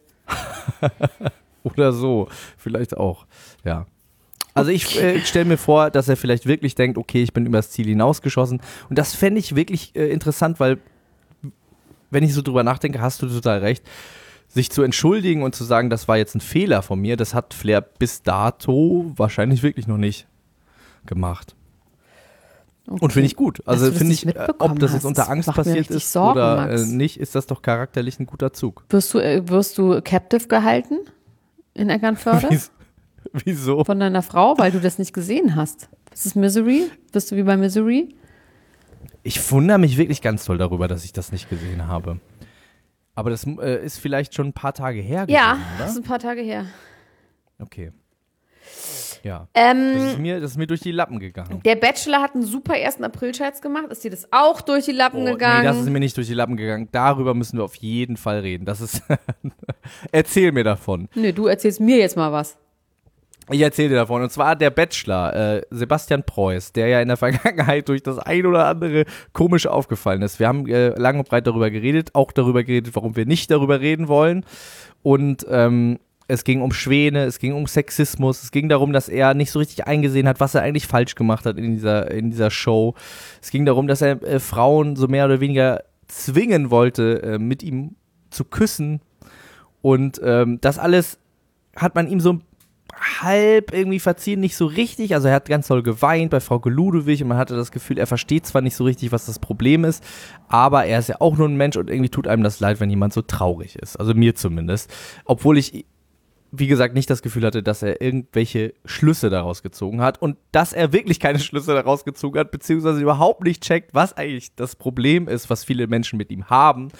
Oder so, vielleicht auch, ja. Also ich äh, stelle mir vor, dass er vielleicht wirklich denkt, okay, ich bin übers Ziel hinausgeschossen. Und das fände ich wirklich äh, interessant, weil, wenn ich so drüber nachdenke, hast du total recht, sich zu entschuldigen und zu sagen, das war jetzt ein Fehler von mir, das hat Flair bis dato wahrscheinlich wirklich noch nicht gemacht.
Okay.
Und finde ich gut.
Dass
Also
du das
finde
nicht
ich, äh,
mitbekommen
ob das jetzt
hast,
unter
das
Angst
macht mir
passiert
richtig
ist
Sorgen,
oder
Max.
äh, nicht, ist das doch charakterlich ein guter Zug.
Wirst du, äh, wirst du captive gehalten in Eckernförde
Wies- Wieso?
von deiner Frau, weil du das nicht gesehen hast? Ist es Misery? Bist du wie bei Misery?
Ich wundere mich wirklich ganz toll darüber, dass ich das nicht gesehen habe. Aber das äh, ist vielleicht schon ein paar Tage her gewesen,
Ja,
oder?
das ist ein paar Tage her.
Okay. Ja.
Ähm,
Das ist, mir, das ist mir durch die Lappen gegangen.
Der Bachelor hat einen super ersten April-Scherz gemacht. Ist dir das auch durch die Lappen
Oh,
gegangen?
nee, das ist mir nicht durch die Lappen gegangen. Darüber müssen wir auf jeden Fall reden. Das ist. Erzähl mir davon.
Nö, du erzählst mir jetzt mal was.
Ich erzähle dir davon. Und zwar der Bachelor, äh, Sebastian Preuß, der ja in der Vergangenheit durch das ein oder andere komisch aufgefallen ist. Wir haben äh, lang und breit darüber geredet, auch darüber geredet, warum wir nicht darüber reden wollen. Und ähm, es ging um Schwäne, es ging um Sexismus, es ging darum, dass er nicht so richtig eingesehen hat, was er eigentlich falsch gemacht hat in dieser, in dieser Show. Es ging darum, dass er äh, Frauen so mehr oder weniger zwingen wollte, äh, mit ihm zu küssen. Und ähm, das alles hat man ihm so halb irgendwie verziehen, nicht so richtig. Also er hat ganz doll geweint bei Frau Ludewig und man hatte das Gefühl, er versteht zwar nicht so richtig, was das Problem ist, aber er ist ja auch nur ein Mensch und irgendwie tut einem das leid, wenn jemand so traurig ist. Also mir zumindest. Obwohl ich, wie gesagt, nicht das Gefühl hatte, dass er irgendwelche Schlüsse daraus gezogen hat und dass er wirklich keine Schlüsse daraus gezogen hat, beziehungsweise überhaupt nicht checkt, was eigentlich das Problem ist, was viele Menschen mit ihm haben.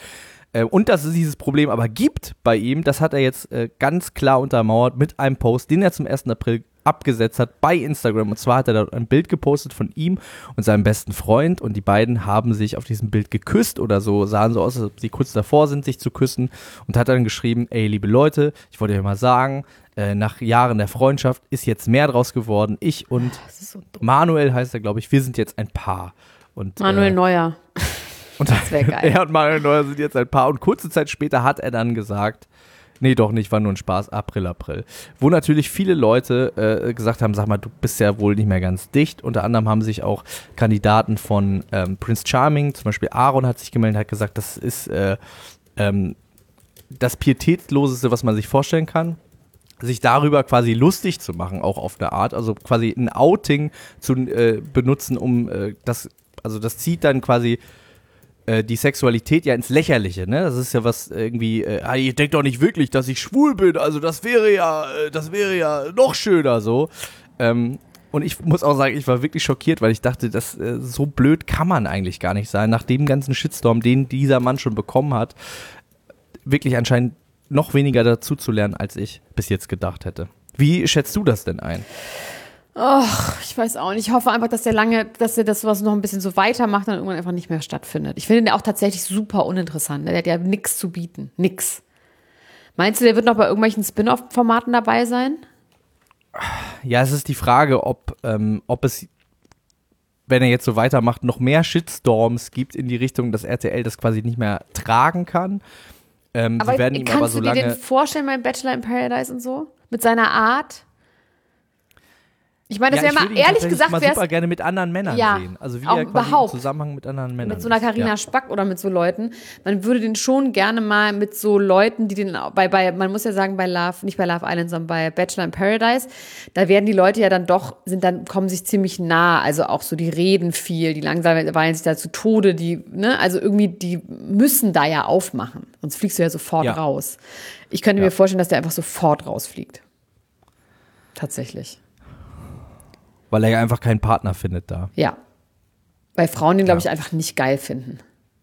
Äh, und dass es dieses Problem aber gibt bei ihm, das hat er jetzt äh, ganz klar untermauert mit einem Post, den er zum ersten April abgesetzt hat bei Instagram. Und zwar hat er da ein Bild gepostet von ihm und seinem besten Freund und die beiden haben sich auf diesem Bild geküsst oder so, sahen so aus, als ob sie kurz davor sind, sich zu küssen und hat dann geschrieben, ey, liebe Leute, ich wollte euch mal sagen, äh, nach Jahren der Freundschaft ist jetzt mehr draus geworden. Ich und
so
Manuel heißt er, glaube ich, wir sind jetzt ein Paar. Und,
Manuel
äh,
Neuer.
und
Das wäre geil.
Er und Manuel Neuer sind jetzt ein Paar und kurze Zeit später hat er dann gesagt, nee, doch nicht, war nur ein Spaß, April, April. Wo natürlich viele Leute äh, gesagt haben, sag mal, du bist ja wohl nicht mehr ganz dicht. Unter anderem haben sich auch Kandidaten von ähm, Prince Charming, zum Beispiel Aaron hat sich gemeldet, hat gesagt, das ist äh, ähm, das Pietätloseste, was man sich vorstellen kann. Sich darüber quasi lustig zu machen, auch auf eine Art, also quasi ein Outing zu äh, benutzen, um äh, das, also das zieht dann quasi die Sexualität ja ins Lächerliche, ne? Das ist ja was irgendwie, äh, ah, ihr denkt doch nicht wirklich, dass ich schwul bin, also das wäre ja, äh, das wäre ja noch schöner so. Ähm, und ich muss auch sagen, ich war wirklich schockiert, weil ich dachte, das, äh, so blöd kann man eigentlich gar nicht sein, nach dem ganzen Shitstorm, den dieser Mann schon bekommen hat, wirklich anscheinend noch weniger dazu zu lernen, als ich bis jetzt gedacht hätte. Wie schätzt du das denn ein?
Ach, ich weiß auch nicht. Ich hoffe einfach, dass der lange, dass er das was noch ein bisschen so weitermacht und dann irgendwann einfach nicht mehr stattfindet. Ich finde den auch tatsächlich super uninteressant. Der hat ja nichts zu bieten. Nix. Meinst du, der wird noch bei irgendwelchen Spin-off-Formaten dabei sein?
Ja, es ist die Frage, ob, ähm, ob es, wenn er jetzt so weitermacht, noch mehr Shitstorms gibt in die Richtung, dass R T L das quasi nicht mehr tragen kann. Ähm,
aber
sie werden ihm
kannst
aber so
du dir
lange
den vorstellen bei Bachelor in Paradise und so? Mit seiner Art? Ich meine, das
ja,
wäre mal,
ihn
ehrlich
tatsächlich
gesagt,
mal
wäre
super gerne mit anderen Männern
ja,
sehen. Also wie
auch
er quasi
überhaupt.
im Zusammenhang mit anderen Männern
mit so einer
ist.
Carina
Ja.
Spack oder mit so Leuten. Man würde den schon gerne mal mit so Leuten, die den bei, bei, man muss ja sagen, bei Love, nicht bei Love Island, sondern bei Bachelor in Paradise, da werden die Leute ja dann doch, sind dann, kommen sich ziemlich nah. Also auch so, die reden viel, die langweilen sich da zu Tode, die, ne, also irgendwie, die müssen da ja aufmachen. Sonst fliegst du ja sofort
Ja.
raus. Ich könnte
Ja.
mir vorstellen, dass der einfach sofort rausfliegt. Tatsächlich.
Weil er ja einfach keinen Partner findet da.
Ja. Weil Frauen den, glaube
Ja.
ich, einfach nicht geil finden.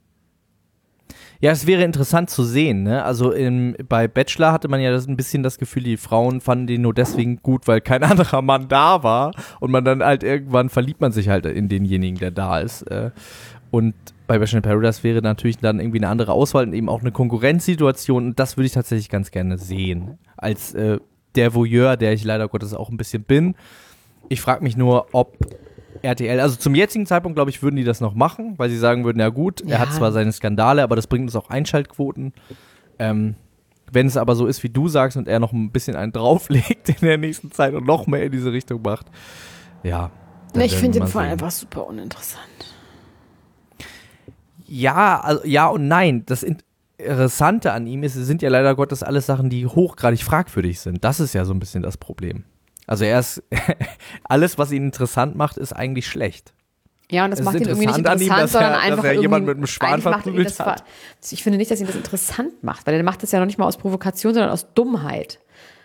Ja, es wäre interessant zu sehen, ne? Also im, bei Bachelor hatte man ja das ein bisschen das Gefühl, die Frauen fanden den nur deswegen gut, weil kein anderer Mann da war und man dann halt irgendwann verliebt man sich halt in denjenigen, der da ist. äh. Und bei Bachelor in Paradise wäre natürlich dann irgendwie eine andere Auswahl und eben auch eine Konkurrenzsituation und das würde ich tatsächlich ganz gerne sehen. Als äh, der Voyeur, der ich leider Gottes auch ein bisschen bin. Ich frage mich nur, ob R T L, also zum jetzigen Zeitpunkt, glaube ich, würden die das noch machen, weil sie sagen würden, ja gut,
Ja.
er hat zwar seine Skandale, aber das bringt uns auch Einschaltquoten. Ähm, wenn es aber so ist, wie du sagst und er noch ein bisschen einen drauflegt in der nächsten Zeit und noch mehr in diese Richtung macht, ja. dann
Ich
werden
finde
wir
den
mal
vor allem
sehen.
einfach super uninteressant.
Ja, also, ja und nein. Das Interessante an ihm ist, es sind ja leider Gottes alles Sachen, die hochgradig fragwürdig sind. Das ist ja so ein bisschen das Problem. Also er ist, alles, was ihn interessant macht, ist eigentlich schlecht.
Ja, und das
Es
macht
ist
ihn irgendwie nicht
interessant an ihm,
interessant,
dass
sondern
er- dass
einfach
er
irgendwie,
jemanden mit einem Schwan
eigentlich macht ihn
verprügelt
das
hat.
ver- Ich finde nicht, dass ihn das interessant macht, weil er macht das ja noch nicht mal aus Provokation, sondern aus Dummheit.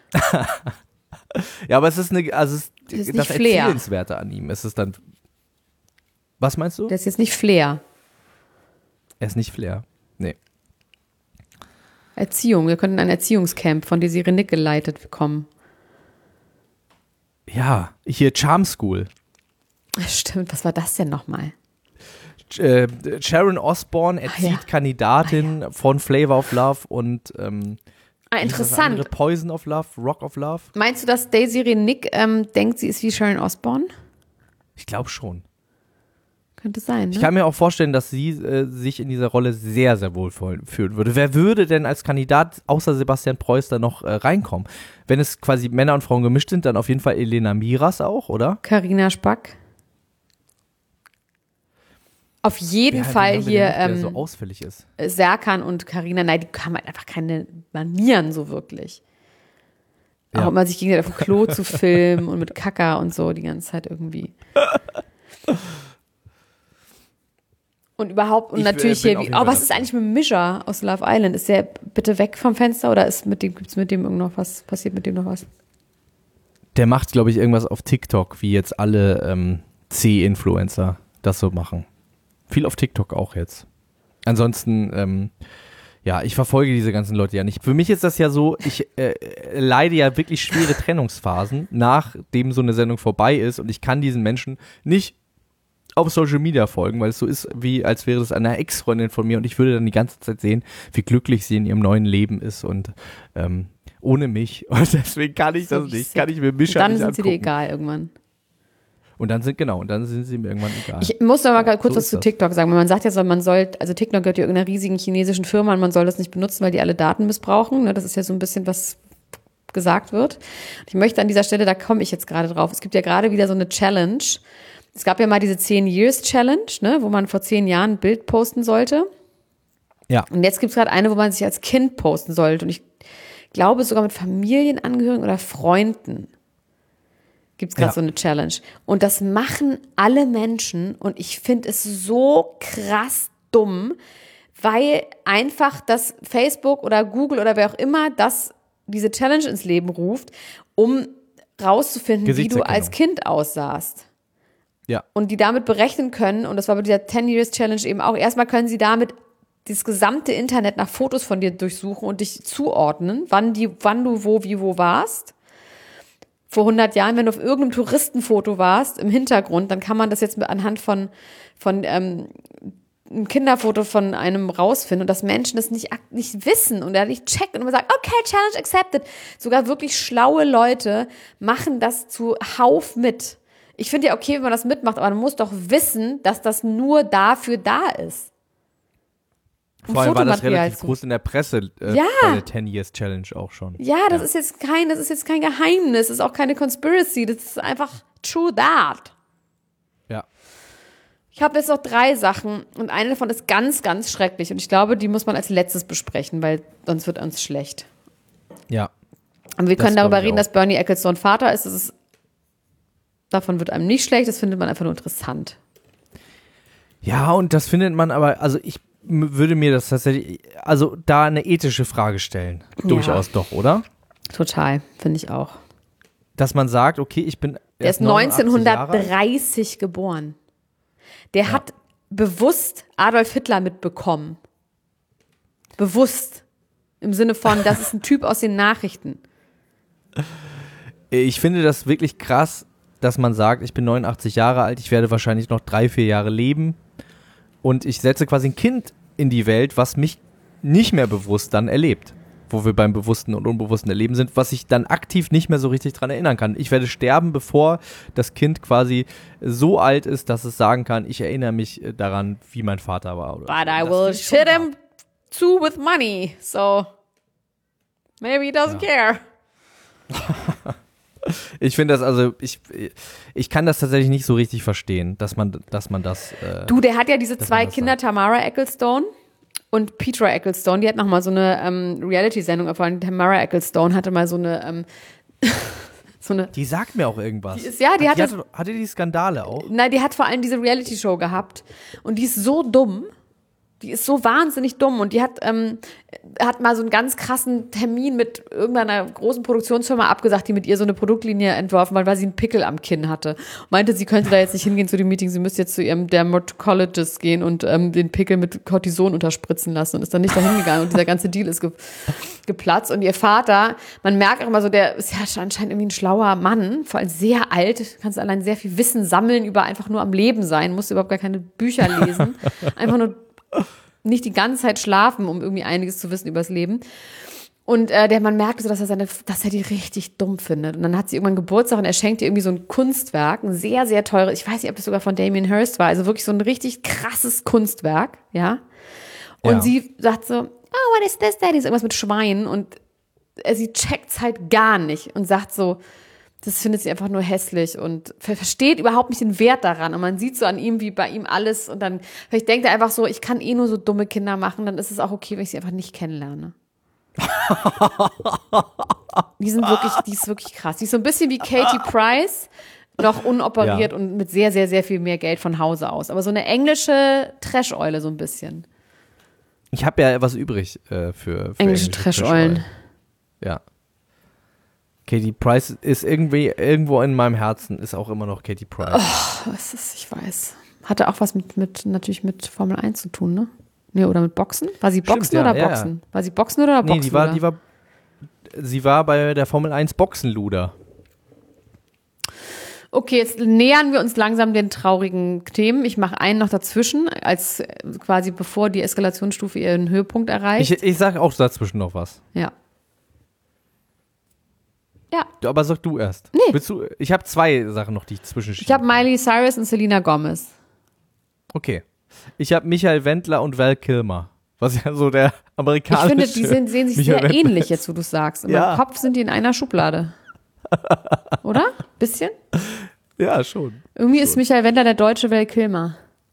Ja, aber es ist eine, also es
Das ist
ist
nicht
das
Flair.
Erzählenswerte an ihm. Es ist dann, was meinst du?
Der ist jetzt nicht Flair.
Er ist nicht Flair. Nee.
Erziehung, wir könnten ein Erziehungscamp von Desiree Nick geleitet bekommen.
Ja, hier Charm School.
Stimmt, was war das denn nochmal?
Äh, Sharon Osbourne erzieht
ja.
Kandidatin von Flavor of Love und ähm,
Ah,
wie ist das
interessant.
andere? Poison of Love, Rock of Love.
Meinst du, dass Desiree Nick ähm, denkt, sie ist wie Sharon Osbourne?
Ich glaube schon.
Könnte sein, ne?
Ich kann mir auch vorstellen, dass sie äh, sich in dieser Rolle sehr, sehr wohl fühlen würde. Wer würde denn als Kandidat außer Sebastian Preuß da noch äh, reinkommen? Wenn es quasi Männer und Frauen gemischt sind, dann auf jeden Fall Elena Miras auch, oder?
Carina Spack. Auf jeden
Wer- wen
Fall
haben wir
hier
denn noch, der
ähm,
so ausfällig ist.
Serkan und Carina, nein, die haben halt einfach keine Manieren so wirklich. Auch
Ja.
immer sich gegenseitig auf dem Klo zu filmen und mit Kaka und so die ganze Zeit irgendwie. Und überhaupt, und
Ich, äh,
natürlich
bin
hier,
auf
wie,
jeden
oh,
Fall
was ist
dafür.
eigentlich mit Mischa aus Love Island? Ist der bitte weg vom Fenster oder ist mit dem, gibt's mit dem irgend noch was, passiert mit dem noch was?
Der macht, glaube ich, irgendwas auf TikTok, wie jetzt alle ähm, C-Influencer das so machen. Viel auf TikTok auch jetzt. Ansonsten, ähm, Ja, ich verfolge diese ganzen Leute ja nicht. Für mich ist das ja so, ich äh, leide ja wirklich schwere Trennungsphasen, nachdem so eine Sendung vorbei ist und ich kann diesen Menschen nicht auf Social Media folgen, weil es so ist, wie als wäre es eine Ex-Freundin von mir und ich würde dann die ganze Zeit sehen, wie glücklich sie in ihrem neuen Leben ist und ähm, ohne mich. Und deswegen kann ich das nicht, kann ich mir Mischa
Dann
nicht
sind
angucken.
sie dir egal irgendwann.
Und dann sind, genau, und dann sind sie mir irgendwann egal.
Ich muss noch mal
Ja,
kurz
so
was
ist
zu
das.
TikTok sagen. Man sagt ja so, man soll, also TikTok gehört ja irgendeiner riesigen chinesischen Firma und man soll das nicht benutzen, weil die alle Daten missbrauchen. Ne, das ist ja so ein bisschen, was gesagt wird. Und ich möchte an dieser Stelle, da komme ich jetzt gerade drauf, es gibt ja gerade wieder so eine Challenge. Es gab ja mal diese zehn Years Challenge, ne, wo man vor zehn Jahren ein Bild posten sollte.
Ja.
Und jetzt gibt es gerade eine, wo man sich als Kind posten sollte. Und ich glaube sogar mit Familienangehörigen oder Freunden gibt es gerade
Ja.
so eine Challenge. Und das machen alle Menschen und ich finde es so krass dumm, weil einfach das Facebook oder Google oder wer auch immer das, diese Challenge ins Leben ruft, um rauszufinden, wie du
Gesichtserkennung.
als Kind aussahst.
Ja.
Und die damit berechnen können, und das war bei dieser ten Years Challenge eben auch, erstmal können sie damit das gesamte Internet nach Fotos von dir durchsuchen und dich zuordnen, wann, die, wann du wo, wie, wo warst. Vor hundert Jahren, wenn du auf irgendeinem Touristenfoto warst, im Hintergrund, dann kann man das jetzt mit anhand von, von ähm, einem Kinderfoto von einem rausfinden und dass Menschen das nicht, ak- nicht wissen und er nicht checken und man sagt, okay, Challenge accepted. Sogar wirklich schlaue Leute machen das zu Hauf mit. Ich finde ja okay, wenn man das mitmacht, aber man muss doch wissen, dass das nur dafür da ist. Um
Vor allem war das
Fotomaterial
relativ
zu-
groß in der Presse äh,
Ja.
bei der ten Years Challenge auch schon.
Ja, das ist jetzt kein, das ist jetzt kein Geheimnis, das ist auch keine Conspiracy, das ist einfach true that.
Ja.
Ich habe jetzt noch drei Sachen und eine davon ist ganz, ganz schrecklich und ich glaube, die muss man als letztes besprechen, weil sonst wird uns schlecht.
Ja.
Und wir
Das
können darüber
glaub ich
reden,
auch.
dass Bernie Ecclestone Vater ist. Das ist. Davon wird einem nicht schlecht, das findet man einfach nur interessant.
Ja, und das findet man aber, also ich m- würde mir das tatsächlich, also da eine ethische Frage stellen.
Ja.
Durchaus doch, oder?
Total, finde ich auch.
Dass man sagt, okay, ich bin
Der ist
erst neunundachtzig Jahre alt.
neunzehnhundertdreißig geboren. Der
Ja.
hat bewusst Adolf Hitler mitbekommen. Bewusst. Im Sinne von, das ist ein Typ aus den Nachrichten.
Ich finde das wirklich krass, dass man sagt, ich bin neunundachtzig Jahre alt, ich werde wahrscheinlich noch drei, vier Jahre leben und ich setze quasi ein Kind in die Welt, was mich nicht mehr bewusst dann erlebt. Wo wir beim bewussten und unbewussten Erleben sind, was ich dann aktiv nicht mehr so richtig dran erinnern kann. Ich werde sterben, bevor das Kind quasi so alt ist, dass es sagen kann, ich erinnere mich äh, daran, wie mein Vater war. Oder
But
so.
I
Das
will
finde ich schon
shit
hart.
him too with money. So, maybe he doesn't care.
Ich finde das also, ich, ich kann das tatsächlich nicht so richtig verstehen, dass man, dass man das. Äh,
Du, der hat ja diese
Dass
zwei
man das
Kinder,
sagt.
Tamara Ecclestone und Petra Ecclestone. Die hat nochmal so eine ähm, Reality-Sendung, vor allem Tamara Ecclestone hatte mal so eine, ähm, so eine,
die sagt mir auch irgendwas.
Die ist- ja, die
Hat-
hatte-
hatte, hatte die Skandale auch.
nein, die hat vor allem diese Reality-Show gehabt und die ist so dumm. Die ist so wahnsinnig dumm und die hat, ähm, hat mal so einen ganz krassen Termin mit irgendeiner großen Produktionsfirma abgesagt, die mit ihr so eine Produktlinie entworfen hat, weil sie einen Pickel am Kinn hatte. Und meinte, sie könnte da jetzt nicht hingehen zu dem Meeting, sie müsste jetzt zu ihrem Dermatologist gehen und ähm, den Pickel mit Cortison unterspritzen lassen und ist dann nicht dahin gegangen und dieser ganze Deal ist ge geplatzt. Und ihr Vater, man merkt auch immer so, der ist ja anscheinend irgendwie ein schlauer Mann, vor allem sehr alt, kannst allein sehr viel Wissen sammeln über einfach nur am Leben sein, musst überhaupt gar keine Bücher lesen, einfach nur nicht die ganze Zeit schlafen, um irgendwie einiges zu wissen über das Leben. Und äh, der man merkt so, dass er seine, dass er die richtig dumm findet. Und dann hat sie irgendwann Geburtstag und er schenkt ihr irgendwie so ein Kunstwerk, ein sehr, sehr teures, ich weiß nicht, ob das sogar von Damien Hirst war, also wirklich so ein richtig krasses Kunstwerk, ja. Und
Ja.
sie sagt so, oh, what is this, Daddy? Ist irgendwas mit Schweinen und äh, sie checkt's halt gar nicht und sagt so, das findet sie einfach nur hässlich und ver versteht überhaupt nicht den Wert daran. Und man sieht so an ihm, wie bei ihm alles. Und dann, vielleicht denkt er einfach so, ich kann eh nur so dumme Kinder machen, dann ist es auch okay, wenn ich sie einfach nicht kennenlerne. Die sind wirklich, die ist wirklich krass. Die ist so ein bisschen wie Katie Price, noch unoperiert
Ja.
und mit sehr, sehr, sehr viel mehr Geld von Hause aus. Aber so eine englische Trash-Eule so ein bisschen.
Ich habe ja was übrig äh, für, für
Englische Trash-Eulen.
Ja. Katie Price ist irgendwie, irgendwo in meinem Herzen ist auch immer noch Katie Price.
Was ist, ich weiß. Hatte auch was mit, mit, natürlich mit Formel eins zu tun, ne? Nee, oder mit Boxen? War sie Boxen
Stimmt, ja,
oder
ja,
Boxen? War sie Boxen oder Boxen?
Nee, die war, die war, sie war bei der Formel eins Boxenluder.
Okay, jetzt nähern wir uns langsam den traurigen Themen. Ich mache einen noch dazwischen, als quasi bevor die Eskalationsstufe ihren Höhepunkt erreicht.
Ich, ich sag auch dazwischen noch was.
Ja. Ja.
Aber sag du erst.
Nee.
Willst du, ich habe zwei Sachen noch, die ich zwischenschiebe.
Ich habe Miley Cyrus und Selena Gomez.
Okay. Ich habe Michael Wendler und Val Kilmer. Was ja so der
Ich
amerikanische
finde, die sind, sehen sich
Michael
sehr
Wendler
ähnlich,
ist.
jetzt wo du es sagst. In
Ja.
meinem Kopf sind die in einer Schublade. Oder? Bisschen?
Ja, schon.
Irgendwie ist Michael Wendler der deutsche Val Kilmer.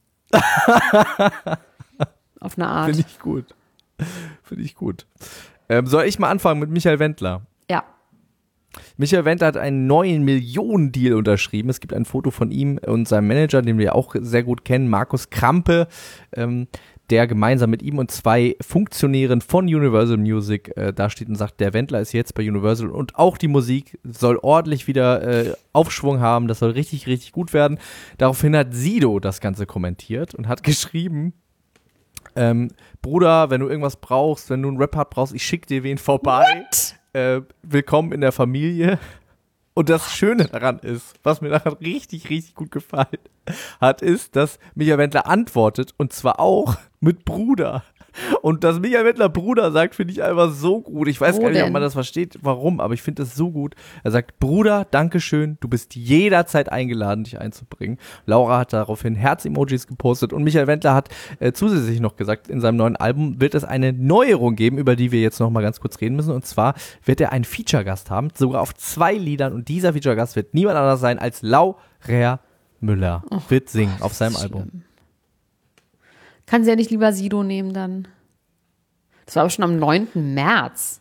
Auf eine Art.
Finde ich gut. Finde ich gut. Ähm, soll ich mal anfangen mit Michael Wendler?
Ja.
Michael Wendler hat einen neuen Millionen-Deal unterschrieben. Es gibt ein Foto von ihm und seinem Manager, den wir auch sehr gut kennen, Markus Krampe, ähm, der gemeinsam mit ihm und zwei Funktionären von Universal Music äh, da steht und sagt, der Wendler ist jetzt bei Universal und auch die Musik soll ordentlich wieder äh, Aufschwung haben, das soll richtig, richtig gut werden. Daraufhin hat Sido das Ganze kommentiert und hat geschrieben, ähm, Bruder, wenn du irgendwas brauchst, wenn du einen Rap-Part brauchst, ich schick dir wen vorbei. Äh, willkommen in der Familie. Und das Schöne daran ist, was mir daran richtig, richtig gut gefallen hat, ist, dass Michael Wendler antwortet und zwar auch mit Bruder. Und dass Michael Wendler Bruder sagt, finde ich einfach so gut. Ich weiß
Wo
gar nicht, ob
denn?
man das versteht, warum, aber ich finde das so gut. Er sagt, Bruder, Dankeschön, du bist jederzeit eingeladen, dich einzubringen. Laura hat daraufhin Herz-Emojis gepostet und Michael Wendler hat äh, zusätzlich noch gesagt, in seinem neuen Album wird es eine Neuerung geben, über die wir jetzt noch mal ganz kurz reden müssen. Und zwar wird er einen Feature-Gast haben, sogar auf zwei Liedern. Und dieser Feature-Gast wird niemand anders sein als Laura Müller.
Oh,
wird singen auf
das
seinem
ist
Album.
schlimm. Kann sie ja nicht lieber Sido nehmen dann? Das war aber schon am neunten März.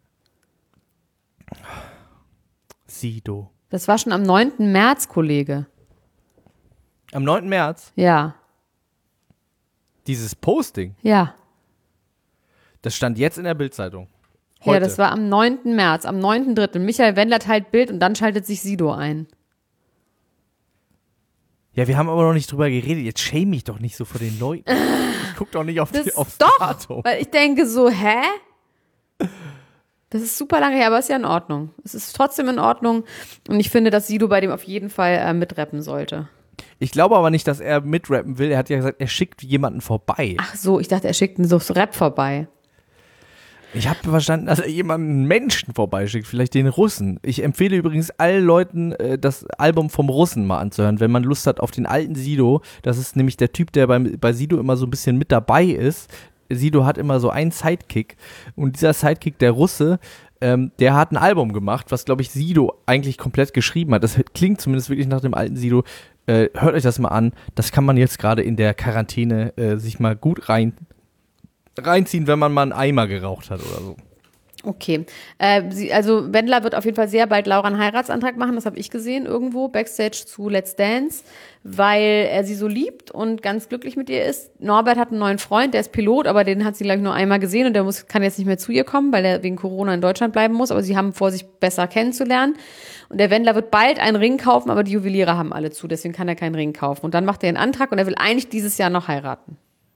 Sido.
Das war schon am neunten März, Kollege.
Am neunten März,
Ja,
dieses Posting,
ja.
das stand jetzt in der Bild-Zeitung. Heute.
Ja, das war am neunten März, am neunten dritten Michael Wendler teilt Bild und dann schaltet sich Sido ein.
Ja, wir haben aber noch nicht drüber geredet. Jetzt shame mich doch nicht so vor den Leuten. Ich guck doch nicht auf
Das
die, aufs
doch,
Datum.
weil ich denke so, hä? Das ist super lange her, aber ist ja in Ordnung. Es ist trotzdem in Ordnung und ich finde, dass Sido bei dem auf jeden Fall äh, mitrappen sollte.
Ich glaube aber nicht, dass er mitrappen will. Er hat ja gesagt, er schickt jemanden vorbei.
Ach so, ich dachte, er schickt einen so Rap vorbei.
Ich habe verstanden, dass er jemanden Menschen vorbeischickt, vielleicht den Russen. Ich empfehle übrigens allen Leuten, äh, das Album vom Russen mal anzuhören, wenn man Lust hat auf den alten Sido. Das ist nämlich der Typ, der bei, bei Sido immer so ein bisschen mit dabei ist. Sido hat immer so einen Sidekick und dieser Sidekick, der Russe, ähm, der hat ein Album gemacht, was, glaube ich, Sido eigentlich komplett geschrieben hat. Das klingt zumindest wirklich nach dem alten Sido. Äh, hört euch das mal an. Das kann man jetzt gerade in der Quarantäne äh, sich mal gut rein reinziehen, wenn man mal einen Eimer geraucht hat oder so.
Okay, äh, sie, also Wendler wird auf jeden Fall sehr bald Laura einen Heiratsantrag machen, das habe ich gesehen irgendwo, Backstage zu Let's Dance, weil er sie so liebt und ganz glücklich mit ihr ist. Norbert hat einen neuen Freund, der ist Pilot, aber den hat sie, glaube ich, nur einmal gesehen und der muss, kann jetzt nicht mehr zu ihr kommen, weil er wegen Corona in Deutschland bleiben muss, aber sie haben vor, sich besser kennenzulernen. Und der Wendler wird bald einen Ring kaufen, aber die Juweliere haben alle zu, deswegen kann er keinen Ring kaufen. Und dann macht er einen Antrag und er will eigentlich dieses Jahr noch heiraten.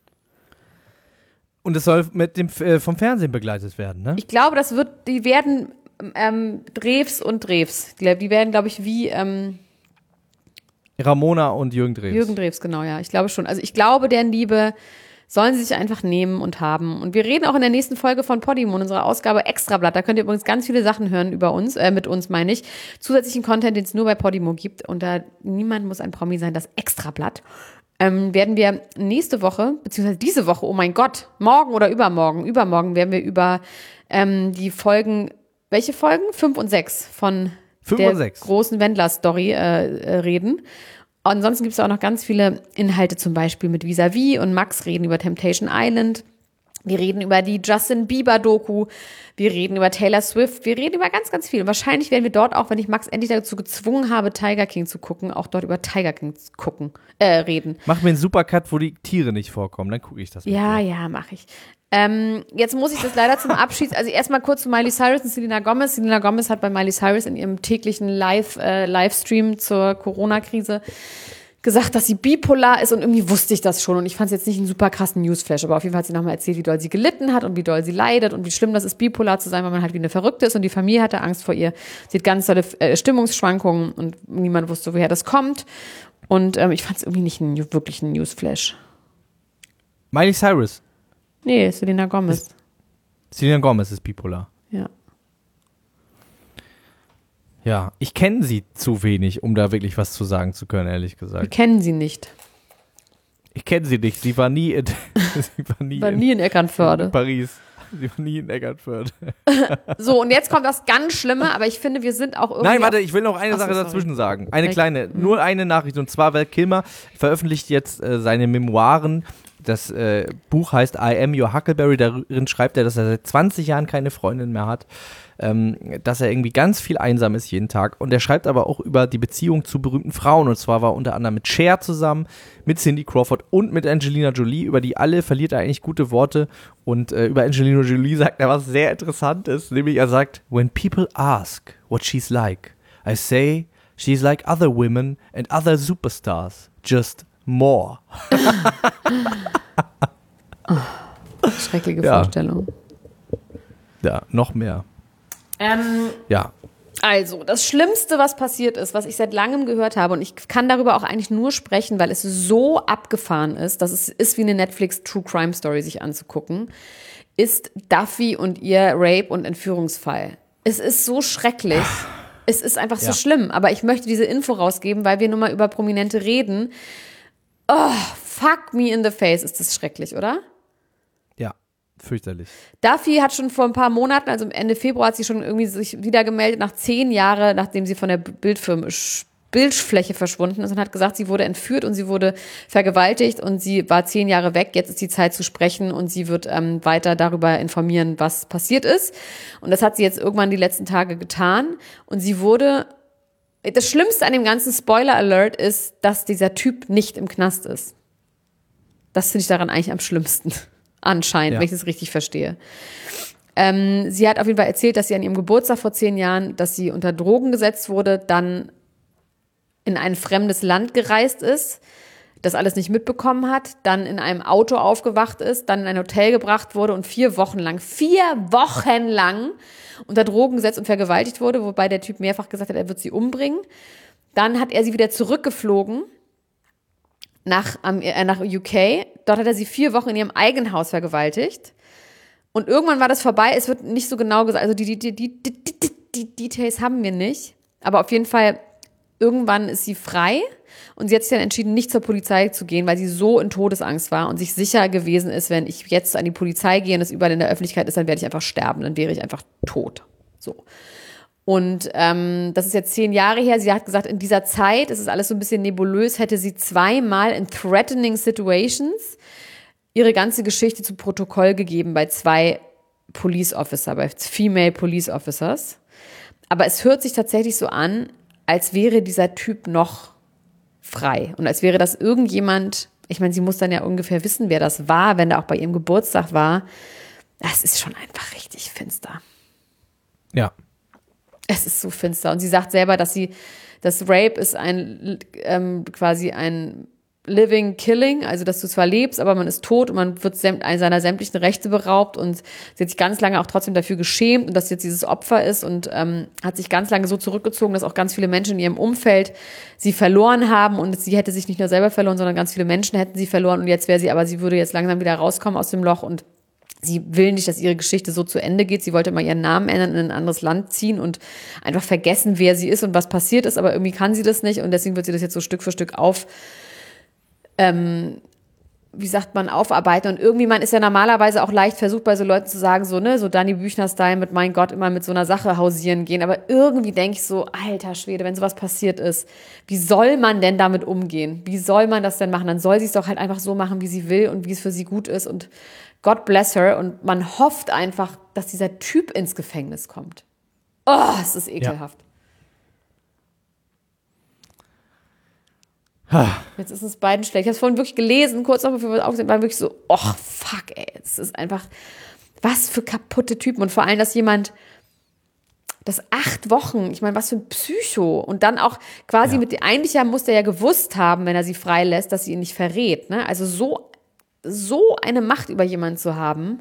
Und es soll mit dem äh, vom Fernsehen begleitet werden, ne?
Ich glaube, das wird, die werden ähm, Drews und Drews. Die, die werden, glaube ich, wie ähm,
Ramona und Jürgen Drews.
Jürgen Drews, genau, ja. Ich glaube schon. Also ich glaube, deren Liebe sollen sie sich einfach nehmen und haben. Und wir reden auch in der nächsten Folge von Podimo, in unserer Ausgabe Extrablatt. Da könnt ihr übrigens ganz viele Sachen hören über uns, äh, mit uns meine ich. Zusätzlichen Content, den es nur bei Podimo gibt. Und da niemand muss ein Promi sein, das Extrablatt. Ähm, werden wir nächste Woche, beziehungsweise diese Woche, oh mein Gott, morgen oder übermorgen, übermorgen werden wir über ähm, die Folgen, welche Folgen? Fünf und sechs von
Fünf
der
und sechs.
großen Wendler-Story äh, äh, reden. Ansonsten gibt es auch noch ganz viele Inhalte, zum Beispiel mit Vis-a-vis und Max reden über Temptation Island. Wir reden über die Justin Bieber-Doku. Wir reden über Taylor Swift. Wir reden über ganz, ganz viel. Und wahrscheinlich werden wir dort auch, wenn ich Max endlich dazu gezwungen habe, Tiger King zu gucken, auch dort über Tiger King gucken, äh, reden.
Mach mir einen Supercut, wo die Tiere nicht vorkommen, dann gucke ich das.
Ja,
mit dir.
ja, mache ich. Ähm, jetzt muss ich das leider zum Abschied, also erstmal kurz zu Miley Cyrus und Selena Gomez. Selena Gomez hat bei Miley Cyrus in ihrem täglichen Live, äh, Livestream zur Corona-Krise gesagt, dass sie bipolar ist und irgendwie wusste ich das schon und ich fand es jetzt nicht einen super krassen Newsflash, aber auf jeden Fall hat sie nochmal erzählt, wie doll sie gelitten hat und wie doll sie leidet und wie schlimm das ist, bipolar zu sein, weil man halt wie eine Verrückte ist und die Familie hatte Angst vor ihr. Sie hat ganz tolle äh, Stimmungsschwankungen und niemand wusste, woher das kommt und ähm, ich fand es irgendwie nicht einen, wirklich einen Newsflash.
Miley Cyrus.
Nee, Selena Gomez.
Ist, Selena Gomez ist bipolar.
Ja.
Ja, ich kenne sie zu wenig, um da wirklich was zu sagen zu können, ehrlich
Wir
gesagt.
kennen sie nicht.
Ich kenne sie nicht. Sie war nie in, sie war nie
War
in,
nie in Eckernförde.
in Paris. Sie war nie in Eckernförde.
So, und jetzt kommt das ganz Schlimme, aber ich finde, wir sind auch irgendwie...
Nein, warte, ich will noch eine
Ach so,
Sache
sorry.
dazwischen sagen. Eine
Vielleicht-
kleine, nur eine Nachricht. Und zwar, Val Kilmer veröffentlicht jetzt äh, seine Memoiren. Das äh, Buch heißt I Am Your Huckleberry. Darin schreibt er, dass er seit zwanzig Jahren keine Freundin mehr hat. Ähm, dass er irgendwie ganz viel einsam ist jeden Tag. Und er schreibt aber auch über die Beziehung zu berühmten Frauen. Und zwar war er unter anderem mit Cher zusammen, mit Cindy Crawford und mit Angelina Jolie. Über die alle verliert er eigentlich gute Worte. Und äh, über Angelina Jolie sagt er was sehr Interessantes. Nämlich er sagt, when people ask what she's like, I say she's like other women and other superstars. Just more.
Schreckliche
Ja.
Vorstellung.
Ja, noch mehr.
Ähm,
Ja.
Also, das Schlimmste, was passiert ist, was ich seit langem gehört habe, und ich kann darüber auch eigentlich nur sprechen, weil es so abgefahren ist, dass es ist wie eine Netflix-True-Crime-Story sich anzugucken, ist Duffy und ihr Rape- und Entführungsfall. Es ist so schrecklich. Es ist einfach so
Ja.
schlimm. Aber ich möchte diese Info rausgeben, weil wir nun mal über Prominente reden. Oh, fuck me in the face, ist das schrecklich, oder?
Ja, fürchterlich.
Duffy hat schon vor ein paar Monaten, also Ende Februar, hat sie schon irgendwie sich wieder gemeldet, nach zehn Jahren, nachdem sie von der Bildfirma, Bildfläche verschwunden ist und hat gesagt, sie wurde entführt und sie wurde vergewaltigt und sie war zehn Jahre weg. Jetzt ist die Zeit zu sprechen und sie wird ähm, weiter darüber informieren, was passiert ist. Und das hat sie jetzt irgendwann die letzten Tage getan und sie wurde... Das Schlimmste an dem ganzen Spoiler-Alert ist, dass dieser Typ nicht im Knast ist. Das finde ich daran eigentlich am schlimmsten. Anscheinend,
Ja.
wenn ich das richtig verstehe. Ähm, sie hat auf jeden Fall erzählt, dass sie an ihrem Geburtstag vor zehn Jahren, dass sie unter Drogen gesetzt wurde, dann in ein fremdes Land gereist ist, das alles nicht mitbekommen hat, dann in einem Auto aufgewacht ist, dann in ein Hotel gebracht wurde und vier Wochen lang, vier Wochen lang unter Drogen gesetzt und vergewaltigt wurde, wobei der Typ mehrfach gesagt hat, er wird sie umbringen. Dann hat er sie wieder zurückgeflogen nach, äh, nach U K. Dort hat er sie vier Wochen in ihrem eigenen Haus vergewaltigt. Und irgendwann war das vorbei. Es wird nicht so genau gesagt, also die, die, die, die, die, die, die Details haben wir nicht. Aber auf jeden Fall, irgendwann ist sie frei. Und sie hat sich dann entschieden, nicht zur Polizei zu gehen, weil sie so in Todesangst war und sich sicher gewesen ist, wenn ich jetzt an die Polizei gehe und es überall in der Öffentlichkeit ist, dann werde ich einfach sterben, dann wäre ich einfach tot. So. Und ähm, das ist jetzt zehn Jahre her. Sie hat gesagt, in dieser Zeit, es ist alles so ein bisschen nebulös, hätte sie zweimal in threatening situations ihre ganze Geschichte zu Protokoll gegeben bei zwei Police Officer, bei Female Police Officers. Aber es hört sich tatsächlich so an, als wäre dieser Typ noch frei. Und als wäre das irgendjemand, ich meine, sie muss dann ja ungefähr wissen, wer das war, wenn er auch bei ihrem Geburtstag war. Das ist schon einfach richtig finster.
Ja.
Es ist so finster. Und sie sagt selber, dass sie, das Rape ist ein, ähm, quasi ein Living Killing, also dass du zwar lebst, aber man ist tot und man wird sämt, seiner sämtlichen Rechte beraubt und sie hat sich ganz lange auch trotzdem dafür geschämt und dass jetzt dieses Opfer ist und ähm, hat sich ganz lange so zurückgezogen, dass auch ganz viele Menschen in ihrem Umfeld sie verloren haben und sie hätte sich nicht nur selber verloren, sondern ganz viele Menschen hätten sie verloren und jetzt wäre sie, aber sie würde jetzt langsam wieder rauskommen aus dem Loch und sie will nicht, dass ihre Geschichte so zu Ende geht. Sie wollte mal ihren Namen ändern, in ein anderes Land ziehen und einfach vergessen, wer sie ist und was passiert ist, aber irgendwie kann sie das nicht und deswegen wird sie das jetzt so Stück für Stück auf Ähm, wie sagt man, aufarbeiten und irgendwie, man ist ja normalerweise auch leicht versucht, bei so Leuten zu sagen, so, ne, so Dani Büchner-Style mit, mein Gott, immer mit so einer Sache hausieren gehen, aber irgendwie denke ich so, alter Schwede, wenn sowas passiert ist, wie soll man denn damit umgehen? Wie soll man das denn machen? Dann soll sie es doch halt einfach so machen, wie sie will und wie es für sie gut ist und God bless her und man hofft einfach, dass dieser Typ ins Gefängnis kommt. Oh, es ist ekelhaft. Jetzt ist es beiden schlecht. Ich habe es vorhin wirklich gelesen, kurz noch bevor wir aufsehen, war wirklich so, oh fuck, ey, es ist einfach, was für kaputte Typen. Und vor allem, dass jemand, Das acht Wochen. Ich meine, was für ein Psycho. Und dann auch quasi
Ja.
mit, eigentlich ja, muss der ja gewusst haben, wenn er sie freilässt, dass sie ihn nicht verrät. Ne? Also so, so eine Macht über jemanden zu haben,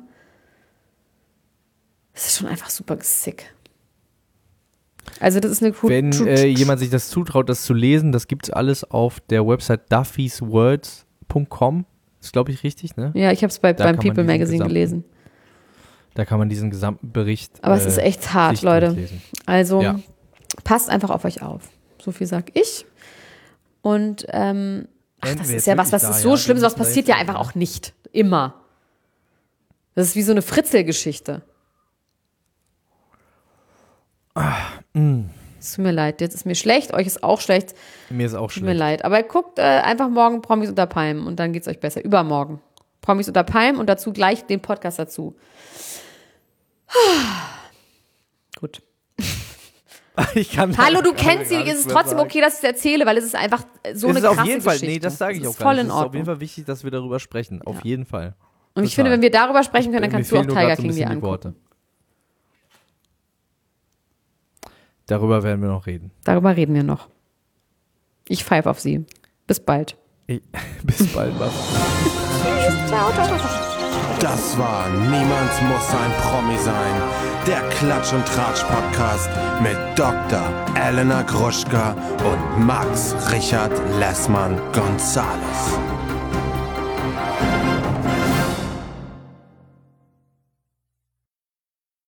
das ist schon einfach super sick. Also das ist eine cool.
Wenn äh, jemand sich das zutraut, das zu lesen, das gibt's alles auf der Website duffys words punkt com. Ist, glaube ich, richtig, ne?
Ja, ich habe es bei,
Da
beim
kann man
People
diesen
Magazine
gesamten-
gelesen.
Da kann man diesen gesamten Bericht
Aber es
äh,
ist echt hart,
sich
Leute.
durchlesen.
Also
Ja.
passt einfach auf euch auf. So viel sag ich. Und ähm, ach,
Enden
das
wir
ist
jetzt
ja was,
wirklich
was
da,
ist so
ja?
schlimm,
Wir
sowas
müssen da
passiert
jetzt
ja
hin,
einfach
ja.
auch nicht. Immer. Das ist wie so eine Fritzel-Geschichte. Es tut mir leid, jetzt ist mir schlecht, euch ist auch schlecht.
Mir ist auch
Tut mir
schlecht.
leid. Aber guckt äh, einfach morgen Promis unter Palmen und dann geht's euch besser. Übermorgen. Promis unter Palmen und dazu gleich den Podcast dazu. Gut.
Ich kann
Hallo, du
kann
kennst sie
gar
nicht. Es ist
nichts mehr
trotzdem
sagen.
okay, dass ich es erzähle, weil es ist einfach so
Es
eine
ist auf
krasse
jeden Fall,
Geschichte.
nee, das sage ich
Es
auch
ist
gar
voll
nicht.
in
Es ist auf
Ordnung.
jeden Fall wichtig, dass wir darüber sprechen. Auf jeden Fall.
Und ich
Total.
finde, wenn wir darüber sprechen können, dann
Mir
kannst du auch
fehlen nur
Tiger
grad so ein
King dir
bisschen die
angucken.
Worte. Darüber werden wir noch reden.
Darüber reden wir noch. Ich pfeife auf sie. Bis bald.
Ich, bis bald, was?
Das war Niemand muss ein Promi sein. Der Klatsch und Tratsch Podcast mit Doktor Elena Gruschka und Max Richard Lessmann Gonzales.